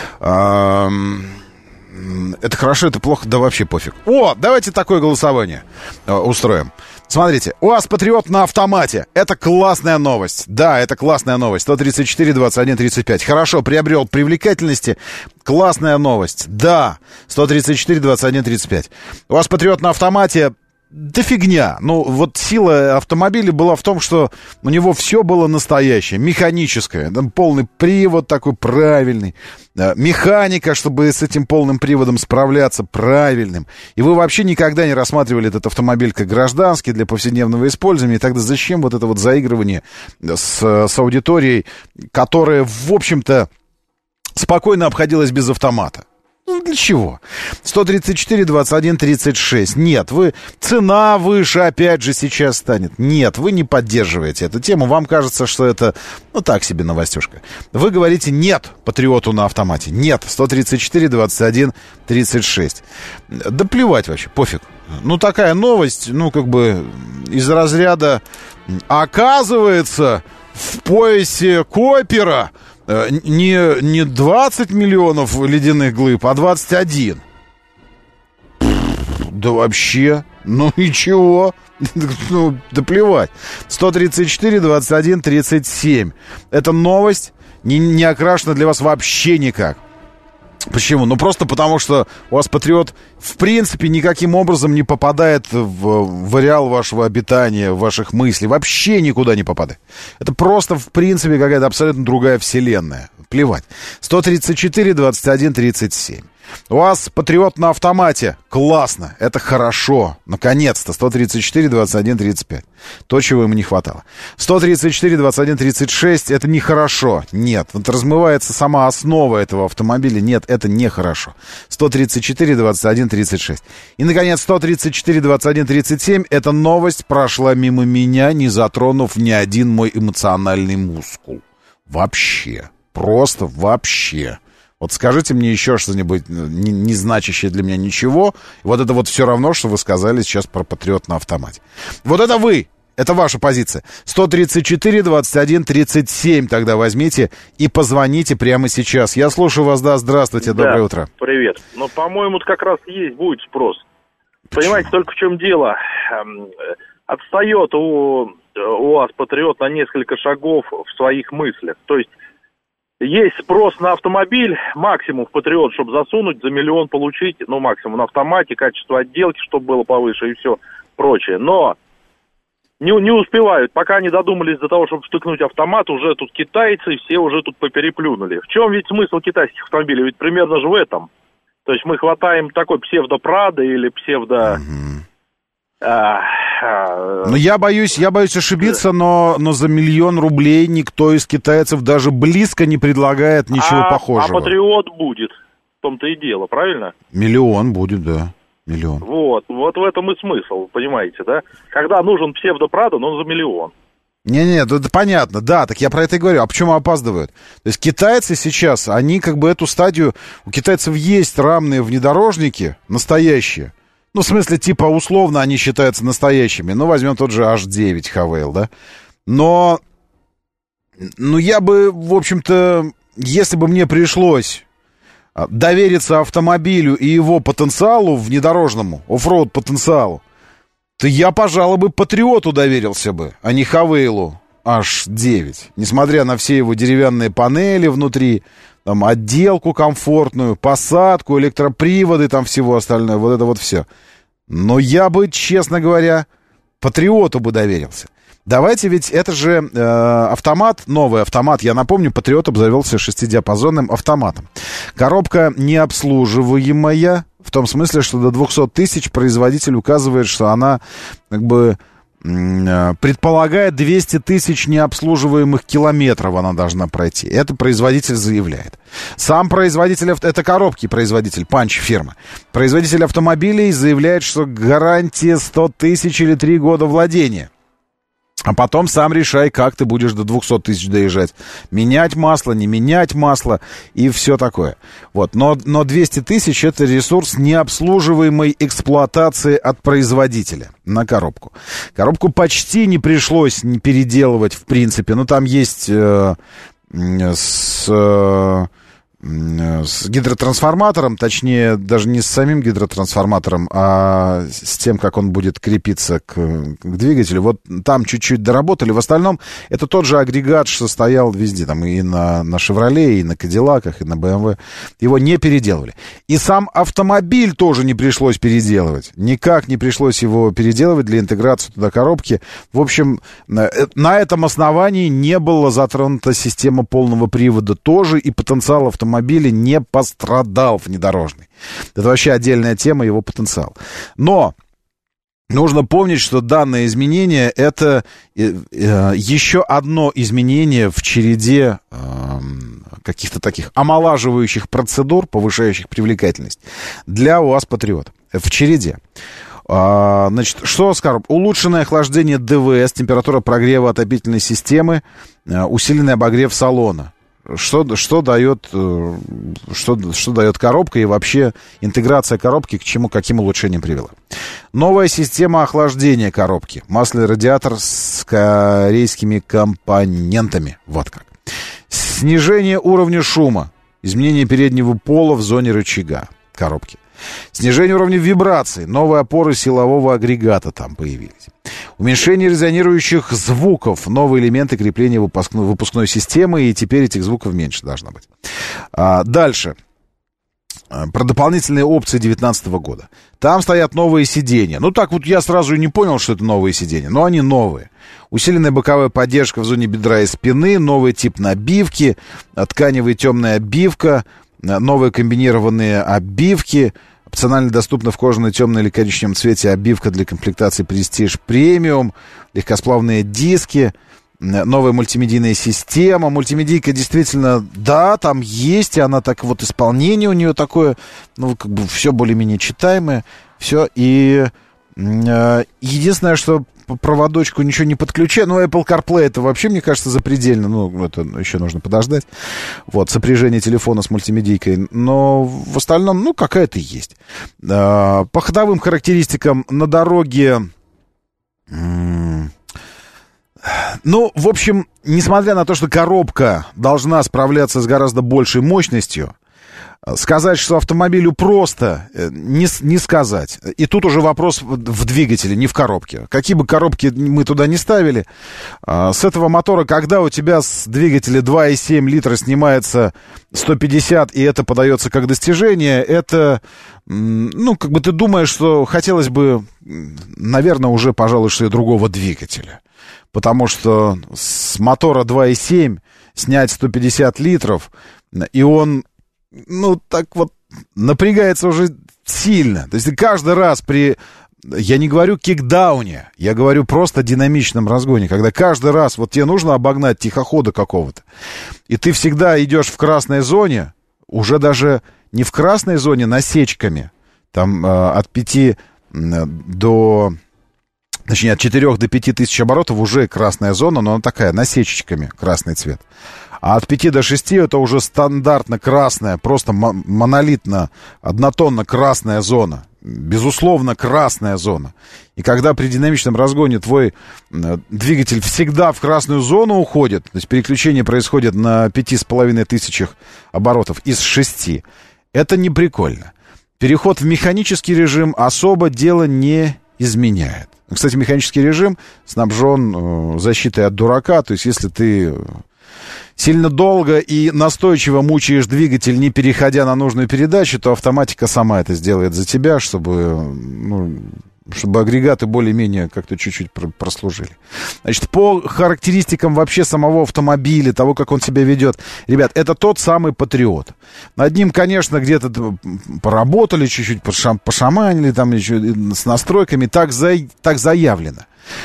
Это хорошо, это плохо, да вообще пофиг. О, давайте такое голосование устроим. Смотрите, УАЗ «Патриот» на автомате. Это классная новость. Да, это классная новость. сто тридцать четыре двадцать один тридцать пять. Хорошо, приобрел привлекательности. Классная новость. Да, сто тридцать четыре двадцать один тридцать пять. УАЗ «Патриот» на автомате. Да фигня. Ну, вот сила автомобиля была в том, что у него все было настоящее, механическое. Там полный привод такой правильный. Механика, чтобы с этим полным приводом справляться, правильным. И вы вообще никогда не рассматривали этот автомобиль как гражданский для повседневного использования. И тогда зачем вот это вот заигрывание с, с аудиторией, которая, в общем-то, спокойно обходилась без автомата? Ну, для чего? сто тридцать четыре двадцать один тридцать шесть. Нет, вы... Цена выше опять же сейчас станет. Нет, вы не поддерживаете эту тему. Вам кажется, что это, ну, так себе новостюшка. Вы говорите нет «Патриоту» на автомате. Нет, сто тридцать четыре двадцать один тридцать шесть. Да плевать вообще, пофиг. Ну, такая новость, ну, как бы из разряда... Оказывается, в поясе Копера... Не, не двадцать миллионов ледяных глыб, а двадцать один. Да вообще, ну и чего? Ну, да плевать. сто тридцать четыре двадцать один тридцать семь. Эта новость не, не окрашена для вас вообще никак. Почему? Ну, просто потому, что у вас «Патриот» в принципе никаким образом не попадает в, в ареал вашего обитания, ваших мыслей. Вообще никуда не попадает. Это просто, в принципе, какая-то абсолютно другая вселенная. Плевать. сто тридцать четыре двадцать один тридцать семь. У вас «Патриот» на автомате. Классно. Это хорошо. Наконец-то. сто тридцать четыре двадцать один тридцать пять. То, чего ему не хватало. сто тридцать четыре двадцать один тридцать шесть. Это нехорошо. Нет. Вот размывается сама основа этого автомобиля. Нет, это нехорошо. сто тридцать четыре двадцать один тридцать шесть. И, наконец, сто тридцать четыре двадцать один тридцать семь. Эта новость прошла мимо меня, не затронув ни один мой эмоциональный мускул. Вообще. Просто вообще. Вот скажите мне еще что-нибудь не, не значащее для меня ничего. Вот это вот все равно, что вы сказали сейчас про «Патриот» на автомате. Вот это вы, это ваша позиция. сто тридцать четыре двадцать один тридцать семь тогда возьмите и позвоните прямо сейчас. Я слушаю вас, да, здравствуйте, да, доброе утро. Привет. Ну, по-моему, как раз есть, будет спрос. Почему? Понимаете, только в чем дело. Отстает у УАЗ «Патриот» на несколько шагов в своих мыслях. То есть есть спрос на автомобиль, максимум в «Патриот», чтобы засунуть, за миллион получить, ну, максимум на автомате, качество отделки, чтобы было повыше и все прочее. Но не, не успевают, пока не додумались до того, чтобы втыкнуть автомат, уже тут китайцы, и все уже тут попереплюнули. В чем ведь смысл китайских автомобилей? Ведь примерно же в этом. То есть мы хватаем такой псевдо-Прадо или псевдо... А, а, ну, я боюсь, я боюсь ошибиться, но, но за миллион рублей никто из китайцев даже близко не предлагает ничего а, похожего. А «Патриот» будет, в том-то и дело, правильно? Миллион будет, да, миллион. Вот, вот в этом и смысл, понимаете, да? Когда нужен псевдо-Прадо, но за миллион. Не-не, это понятно, да, так я про это и говорю. А почему опаздывают? То есть китайцы сейчас, они как бы эту стадию... У китайцев есть рамные внедорожники, настоящие. Ну, в смысле, типа, условно они считаются настоящими. Ну, возьмем тот же эйч девять Хавейл, да? Но, ну, я бы, в общем-то, если бы мне пришлось довериться автомобилю и его потенциалу внедорожному, оффроуд потенциалу, то я, пожалуй, бы «Патриоту» доверился бы, а не Хавейлу эйч девять. Несмотря на все его деревянные панели внутри, там, отделку комфортную, посадку, электроприводы, там всего остальное, вот это вот все. Но я бы, честно говоря, Патриоту бы доверился. Давайте, ведь это же э, автомат, новый автомат, я напомню, Патриот обзавелся шестидиапазонным автоматом. Коробка необслуживаемая, в том смысле, что до двухсот тысяч производитель указывает, что она как бы э, предполагает двести тысяч необслуживаемых километров она должна пройти. Это производитель заявляет. Сам производитель, это коробки производитель, Панч фирма. Производитель автомобилей заявляет, что гарантия сто тысяч или три года владения. А потом сам решай, как ты будешь до двухсот тысяч доезжать. Менять масло, не менять масло и все такое. Вот. Но, но двести тысяч — это ресурс необслуживаемой эксплуатации от производителя на коробку. Коробку почти не пришлось переделывать, в принципе. Но там есть э, с... Э, с гидротрансформатором, точнее, даже не с самим гидротрансформатором, а с тем, как он будет крепиться к, к двигателю. Вот там чуть-чуть доработали. В остальном это тот же агрегат, что стоял везде, там и на, на «Шевроле», и на «Кадиллаках», и на бэ эм вэ. Его не переделывали. И сам автомобиль тоже не пришлось переделывать. Никак не пришлось его переделывать для интеграции туда коробки. В общем, на этом основании не была затронута система полного привода тоже, и потенциал автомобиля не пострадал внедорожный. Это вообще отдельная тема, его потенциал. Но нужно помнить, что данное изменение — это э, э, еще одно изменение в череде э, каких-то таких омолаживающих процедур, повышающих привлекательность для УАЗ «Патриот». В череде. А, значит, что скажем? Улучшенное охлаждение ДВС, температура прогрева отопительной системы, усиленный обогрев салона. Что, что, дает, что, что дает коробка и вообще интеграция коробки к чему, каким улучшениям привела. Новая система охлаждения коробки. Масляный радиатор с корейскими компонентами. Вот как. Снижение уровня шума. Изменение переднего пола в зоне рычага коробки. Снижение уровня вибраций. Новые опоры силового агрегата там появились. Уменьшение резонирующих звуков. Новые элементы крепления выпускной, выпускной системы. И теперь этих звуков меньше должно быть. А, дальше. Про дополнительные опции две тысячи девятнадцатого года. Там стоят новые сиденья. Ну так вот я сразу и не понял, что это новые сиденья. Но они новые. Усиленная боковая поддержка в зоне бедра и спины. Новый тип набивки. Тканевая темная обивка. Новые комбинированные обивки. Опционально доступна в кожаной темной или коричневом цвете обивка для комплектации Prestige Premium. Легкосплавные диски. Новая мультимедийная система. Мультимедийка действительно, да, там есть. И она так вот, исполнение у нее такое, ну, как бы все более-менее читаемое. Все. И э, единственное, что по проводочку ничего не подключаю. Ну, Apple CarPlay это вообще, мне кажется, запредельно. Ну, это еще нужно подождать. Вот, сопряжение телефона с мультимедийкой. Но в остальном, ну, какая-то есть. По ходовым характеристикам на дороге... Ну, в общем, несмотря на то, что коробка должна справляться с гораздо большей мощностью, сказать, что автомобилю просто, не, не сказать. И тут уже вопрос в двигателе, не в коробке. Какие бы коробки мы туда не ставили, с этого мотора, когда у тебя с двигателя два и семь литра снимается сто пятьдесят, и это подается как достижение, это, ну, как бы ты думаешь, что хотелось бы, наверное, уже, пожалуй, что и другого двигателя. Потому что с мотора два и семь снять сто пятьдесят литров, и он... ну, так вот, напрягается уже сильно. То есть каждый раз при, я не говорю кикдауне, я говорю просто динамичном разгоне, когда каждый раз вот тебе нужно обогнать тихохода какого-то, и ты всегда идешь в красной зоне, уже даже не в красной зоне насечками, там э, от пяти до... Точнее, от четырёх до пяти тысяч оборотов уже красная зона, но она такая, насечечками, красный цвет. А от пяти до шести это уже стандартно красная, просто монолитно, однотонно красная зона. Безусловно, красная зона. И когда при динамичном разгоне твой двигатель всегда в красную зону уходит, то есть переключение происходит на пяти с половиной тысячах оборотов из шести, это не прикольно. Переход в механический режим особо дело не изменяет. Кстати, механический режим снабжен э, защитой от дурака, то есть если ты сильно долго и настойчиво мучаешь двигатель, не переходя на нужную передачу, то автоматика сама это сделает за тебя, чтобы, ну, чтобы агрегаты более-менее как-то чуть-чуть прослужили. Значит, по характеристикам вообще самого автомобиля, того, как он себя ведет, ребят, это тот самый Патриот. Над ним, конечно, где-то поработали, чуть-чуть пошам, пошаманили, там еще с настройками, так, за, так заявлено.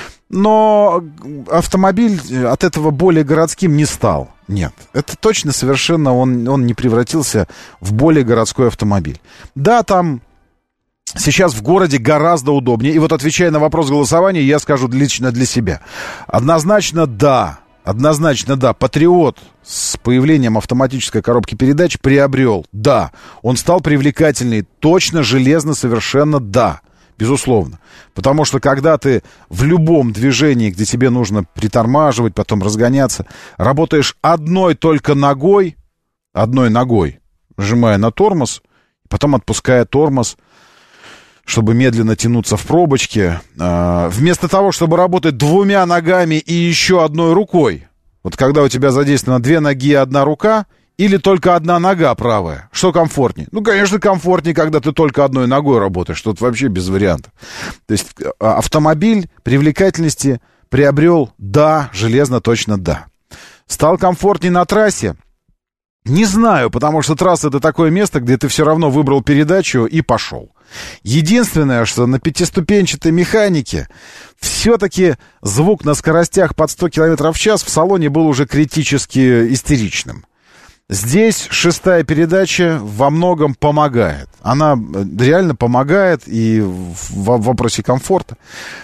Но автомобиль от этого более городским не стал. Нет, это точно совершенно он, он не превратился в более городской автомобиль. Да, там сейчас в городе гораздо удобнее. И вот, отвечая на вопрос голосования, я скажу лично для себя. Однозначно да. Однозначно да. Патриот с появлением автоматической коробки передач приобрел. Да. Он стал привлекательней. Точно, железно, совершенно да. Безусловно. Потому что когда ты в любом движении, где тебе нужно притормаживать, потом разгоняться, работаешь одной только ногой, одной ногой, нажимая на тормоз, потом отпуская тормоз, чтобы медленно тянуться в пробочке, э, вместо того, чтобы работать двумя ногами и еще одной рукой. Вот когда у тебя задействовано две ноги и одна рука, или только одна нога правая, что комфортнее? Ну, конечно, комфортнее, когда ты только одной ногой работаешь, тут вообще без вариантов. То есть автомобиль привлекательности приобрел, да, железно точно да. Стал комфортнее на трассе? Не знаю, потому что трасса — это такое место, где ты все равно выбрал передачу и пошел. Единственное, что на пятиступенчатой механике все-таки звук на скоростях под сто километров в час в салоне был уже критически истеричным. Здесь шестая передача во многом помогает. Она реально помогает и в вопросе комфорта.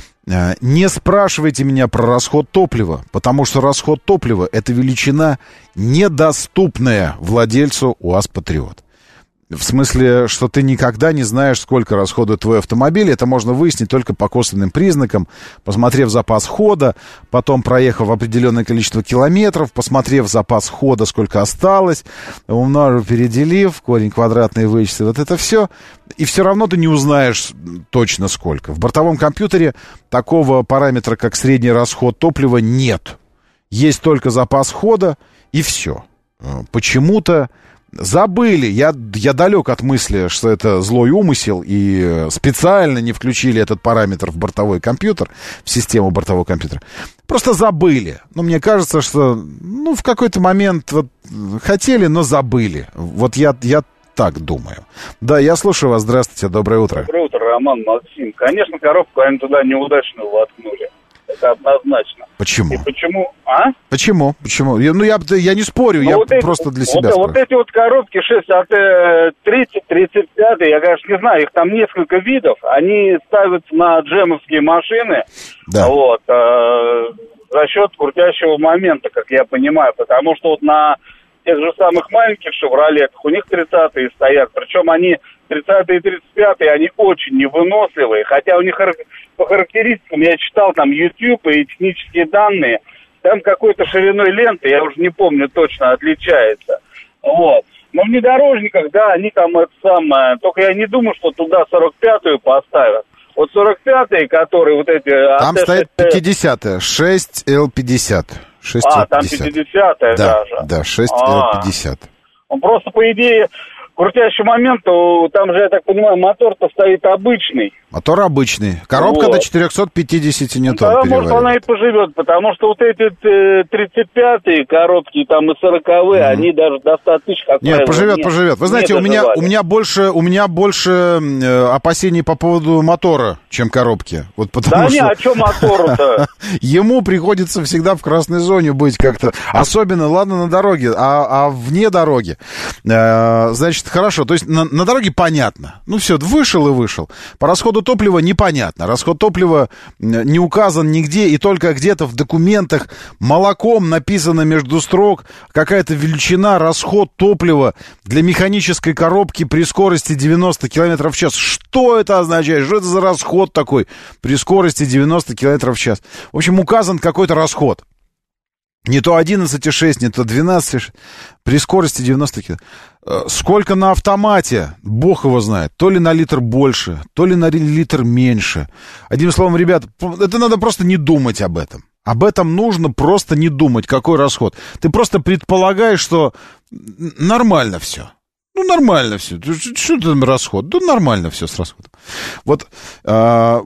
Не спрашивайте меня про расход топлива, потому что расход топлива — это величина, недоступная владельцу УАЗ «Патриот». В смысле, что ты никогда не знаешь, сколько расходует твой автомобиль. Это можно выяснить только по косвенным признакам, посмотрев запас хода, потом проехав определенное количество километров, посмотрев запас хода, сколько осталось, умножив, переделив, корень квадратный вычислив. Вот это все. И все равно ты не узнаешь точно сколько. В бортовом компьютере такого параметра, как средний расход топлива, нет. Есть только запас хода и все. Почему-то забыли, я, я далек от мысли, что это злой умысел, и специально не включили этот параметр в бортовой компьютер, в систему бортового компьютера. Просто забыли. Но мне кажется, что ну, в какой-то момент вот, хотели, но забыли. Вот я, я так думаю. Да, я слушаю вас. Здравствуйте, доброе утро. Доброе утро, Роман, Максим. Конечно, коробку они туда неудачно воткнули. Это однозначно. Почему? И почему? А? Почему? Почему? Я, ну, я, я не спорю, ну, я вот просто эти, для себя вот, вот эти вот коробки шесть от тридцать, тридцать пять, я, конечно, не знаю, их там несколько видов. Они ставятся на джемовские машины. Да. Вот, э, за счет крутящего момента, как я понимаю. Потому что вот на тех же самых маленьких «Шевролетах» у них тридцатые стоят. Причем они тридцатые и тридцать пятые, они очень невыносливые. Хотя у них по характеристикам, я читал там YouTube и технические данные, там какой-то шириной ленты, я уже не помню точно, отличается. Вот. Но в внедорожниках, да, они там это самое, только я не думаю, что туда сорок пятую поставят. Вот сорок пятые, которые вот эти... Там АТ-шесть... стоит пятидесятая, шесть эл пятьдесят. шесть а, там пятидесятая да, даже. Да, шесть эл пятьдесят. Он просто, по идее, крутящий момент, там же, я так понимаю, мотор-то стоит обычный. Мотор обычный. Коробка вот. До четыреста пятьдесят ньютон. Да, может, она и поживет, потому что вот эти тридцать пятые коробки, там и сороковые, mm-hmm. они даже до ста тысяч, как Нет, правило, поживет, не, поживет. Вы знаете, у меня, у меня больше, у меня больше э, опасений по поводу мотора, чем коробки. Вот потому да что... не, а что мотору-то? Ему приходится всегда в красной зоне быть как-то. Особенно, ладно, на дороге, а, а вне дороги. Э, значит, хорошо, то есть на, на дороге понятно. Ну все, вышел и вышел. По расходу топлива непонятно. Расход топлива не указан нигде, и только где-то в документах молоком написано между строк какая-то величина расход топлива для механической коробки при скорости девяносто километров в час. Что это означает? Что это за расход такой при скорости девяносто километров в час? В общем, указан какой-то расход. Не то одиннадцать и шесть, не то двенадцать и шесть. При скорости девяносто километров. Сколько на автомате, бог его знает. То ли на литр больше, то ли на литр меньше. Одним словом, ребят, это надо просто не думать об этом. Об этом нужно просто не думать, какой расход. Ты просто предполагаешь, что нормально все. Ну, нормально все. Что там расход? Да нормально все с расходом. Вот...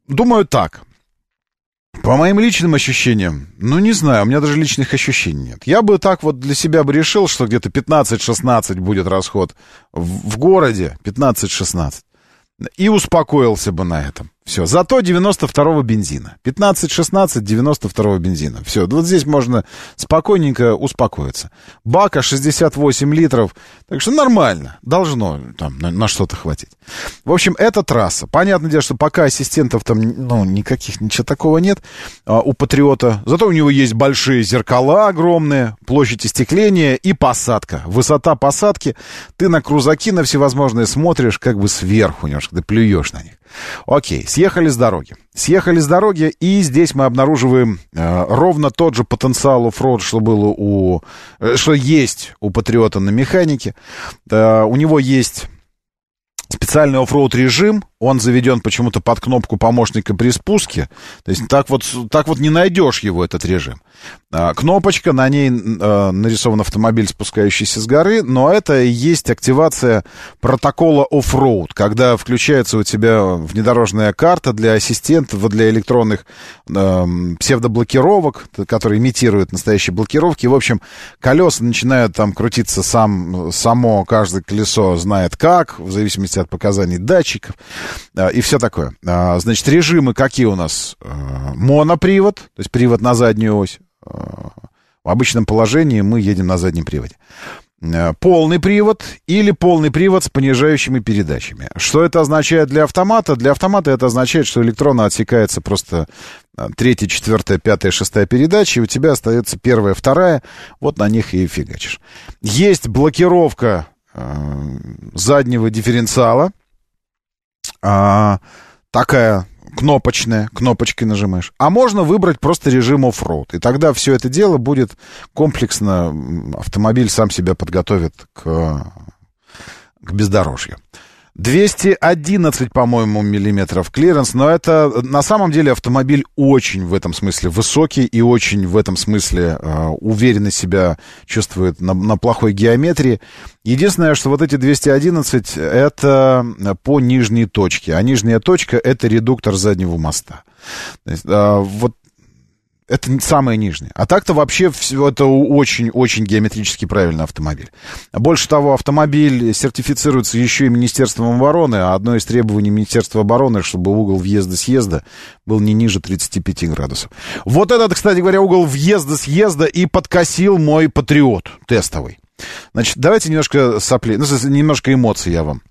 думаю так. По моим личным ощущениям, ну, не знаю, у меня даже личных ощущений нет. Я бы так вот для себя бы решил, что где-то пятнадцать-шестнадцать будет расход в, в городе, пятнадцать-шестнадцать, и успокоился бы на этом. Все, зато девяносто второго бензина. пятнадцать-шестнадцать девяносто второго бензина. Все, вот здесь можно спокойненько успокоиться. Бака шестьдесят восемь литров, так что нормально, должно там на, на что-то хватить. В общем, это трасса. Понятное дело, что пока ассистентов там, ну, никаких, ничего такого нет а, у Патриота. Зато у него есть большие зеркала огромные, площадь остекления и посадка. Высота посадки. Ты на крузаки на всевозможные смотришь как бы сверху немножко, ты плюешь на них. Окей, съехали с дороги. Съехали с дороги, и здесь мы обнаруживаем э, ровно тот же потенциал оффроуд, что было у... Э, что есть у Патриота на механике. Э, у него есть специальный оффроуд режим, он заведен почему-то под кнопку помощника при спуске. То есть так вот, так вот не найдешь его, этот режим. А, кнопочка, на ней а, нарисован автомобиль, спускающийся с горы, но это и есть активация протокола оффроуд, когда включается у тебя внедорожная карта для ассистентов, для электронных а, псевдоблокировок, которые имитируют настоящие блокировки. В общем, колеса начинают там крутиться сам, само, каждое колесо знает как, в зависимости от показаний датчиков. И все такое. Значит, режимы какие у нас? Монопривод, то есть привод на заднюю ось. В обычном положении мы едем на заднем приводе. Полный привод или полный привод с понижающими передачами. Что это означает для автомата? Для автомата это означает, что электронно отсекается просто третья, четвертая, пятая, шестая передача, и у тебя остается первая, вторая. Вот на них и фигачишь. Есть блокировка заднего дифференциала. А, такая кнопочная, кнопочкой нажимаешь. А можно выбрать просто режим оффроуд. И тогда все это дело будет комплексно, автомобиль сам себя подготовит к, к бездорожью. двести одиннадцать, по-моему, миллиметров клиренс, но это на самом деле автомобиль очень в этом смысле высокий и очень в этом смысле э, уверенно себя чувствует на, на плохой геометрии. Единственное, что вот эти двести одиннадцать это по нижней точке, а нижняя точка это редуктор заднего моста. То есть, э, вот это самое нижнее. А так-то вообще все это очень-очень геометрически правильный автомобиль. Больше того, автомобиль сертифицируется еще и Министерством обороны, а одно из требований Министерства обороны, чтобы угол въезда-съезда был не ниже тридцати пяти градусов. Вот этот, кстати говоря, угол въезда-съезда и подкосил мой Патриот тестовый. Значит, давайте немножко сопли, ну, немножко эмоций я вам.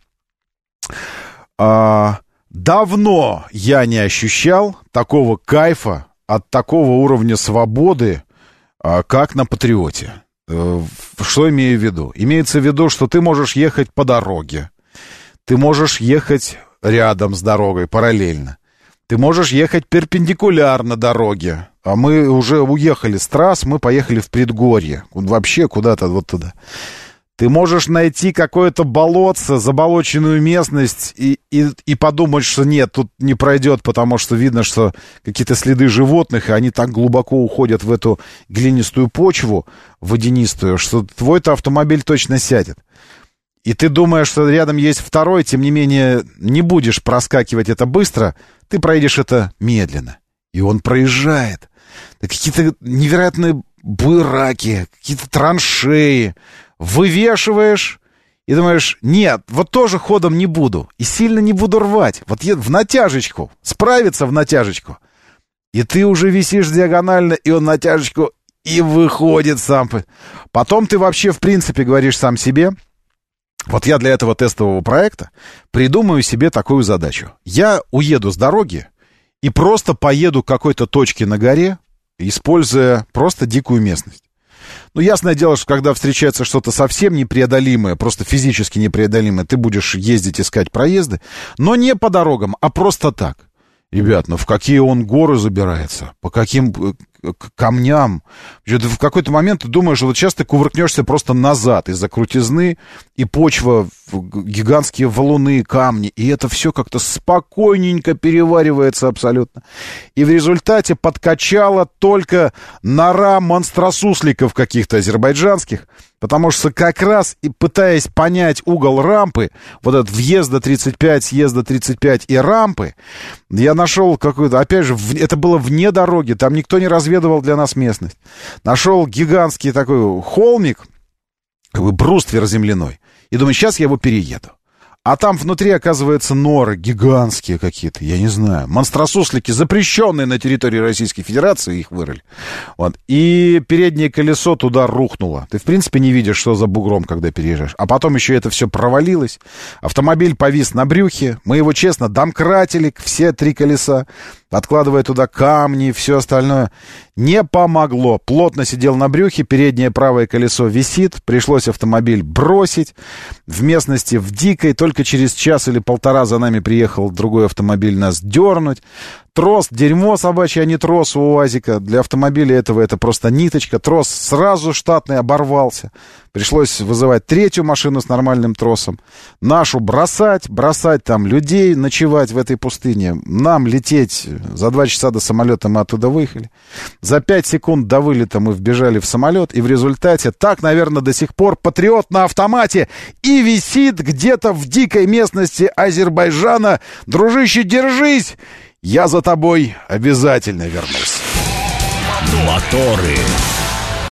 А, давно я не ощущал такого кайфа от такого уровня свободы, как на Патриоте. Что имею в виду? Имеется в виду, что ты можешь ехать по дороге, ты можешь ехать рядом с дорогой, параллельно, ты можешь ехать перпендикулярно дороге, а мы уже уехали с трасс, мы поехали в предгорье, вообще куда-то вот туда. Ты можешь найти какое-то болотце, заболоченную местность и, и, и подумать, что нет, тут не пройдет, потому что видно, что какие-то следы животных, и они так глубоко уходят в эту глинистую почву, водянистую, что твой-то автомобиль точно сядет. И ты думаешь, что рядом есть второй, тем не менее не будешь проскакивать это быстро, ты проедешь это медленно. И он проезжает. Да какие-то невероятные буераки, какие-то траншеи. Вывешиваешь и думаешь, нет, вот тоже ходом не буду. И сильно не буду рвать. Вот в натяжечку, справиться в натяжечку. И ты уже висишь диагонально, и он натяжечку и выходит сам. Потом ты вообще, в принципе, говоришь сам себе, вот я для этого тестового проекта придумаю себе такую задачу. Я уеду с дороги и просто поеду к какой-то точке на горе, используя просто дикую местность. Ну, ясное дело, что когда встречается что-то совсем непреодолимое, просто физически непреодолимое, ты будешь ездить, искать проезды, но не по дорогам, а просто так. Ребят, ну в какие он горы забирается, по каким камням. В какой-то момент ты думаешь, что вот сейчас ты кувыркнешься просто назад из-за крутизны, и почва, гигантские валуны, камни, и это все как-то спокойненько переваривается абсолютно. И в результате подкачала только нора монстросусликов каких-то азербайджанских, Потому что как раз и пытаясь понять угол рампы, вот этот въезда тридцать пять, съезда тридцать пять и рампы, я нашел какую-то, опять же, в, это было вне дороги, там никто не разведывал для нас местность. Нашел гигантский такой холмик, как бы бруствер земляной, и думаю, сейчас я его перееду. А там внутри, оказывается, норы гигантские какие-то, я не знаю. Монстросуслики, запрещенные на территории Российской Федерации, их вырыли. Вот. И переднее колесо туда рухнуло. Ты, в принципе, не видишь, что за бугром, когда переезжаешь. А потом еще это все провалилось. Автомобиль повис на брюхе. Мы его, честно, домкратили, все три колеса, откладывая туда камни и все остальное. Не помогло. Плотно сидел на брюхе, переднее правое колесо висит. Пришлось автомобиль бросить. В местности в дикой, только через час или полтора за нами приехал другой автомобиль нас дернуть. Трос, дерьмо собачье, а не трос у УАЗика. Для автомобиля этого это просто ниточка. Трос сразу штатный оборвался. Пришлось вызывать третью машину с нормальным тросом. Нашу бросать, бросать там людей, ночевать в этой пустыне. Нам лететь. За два часа до самолета мы оттуда выехали. За пять секунд до вылета мы вбежали в самолет. И в результате, так, наверное, до сих пор Патриот на автомате и висит где-то в дикой местности Азербайджана. Дружище, держись! Я за тобой обязательно вернусь. Моторы.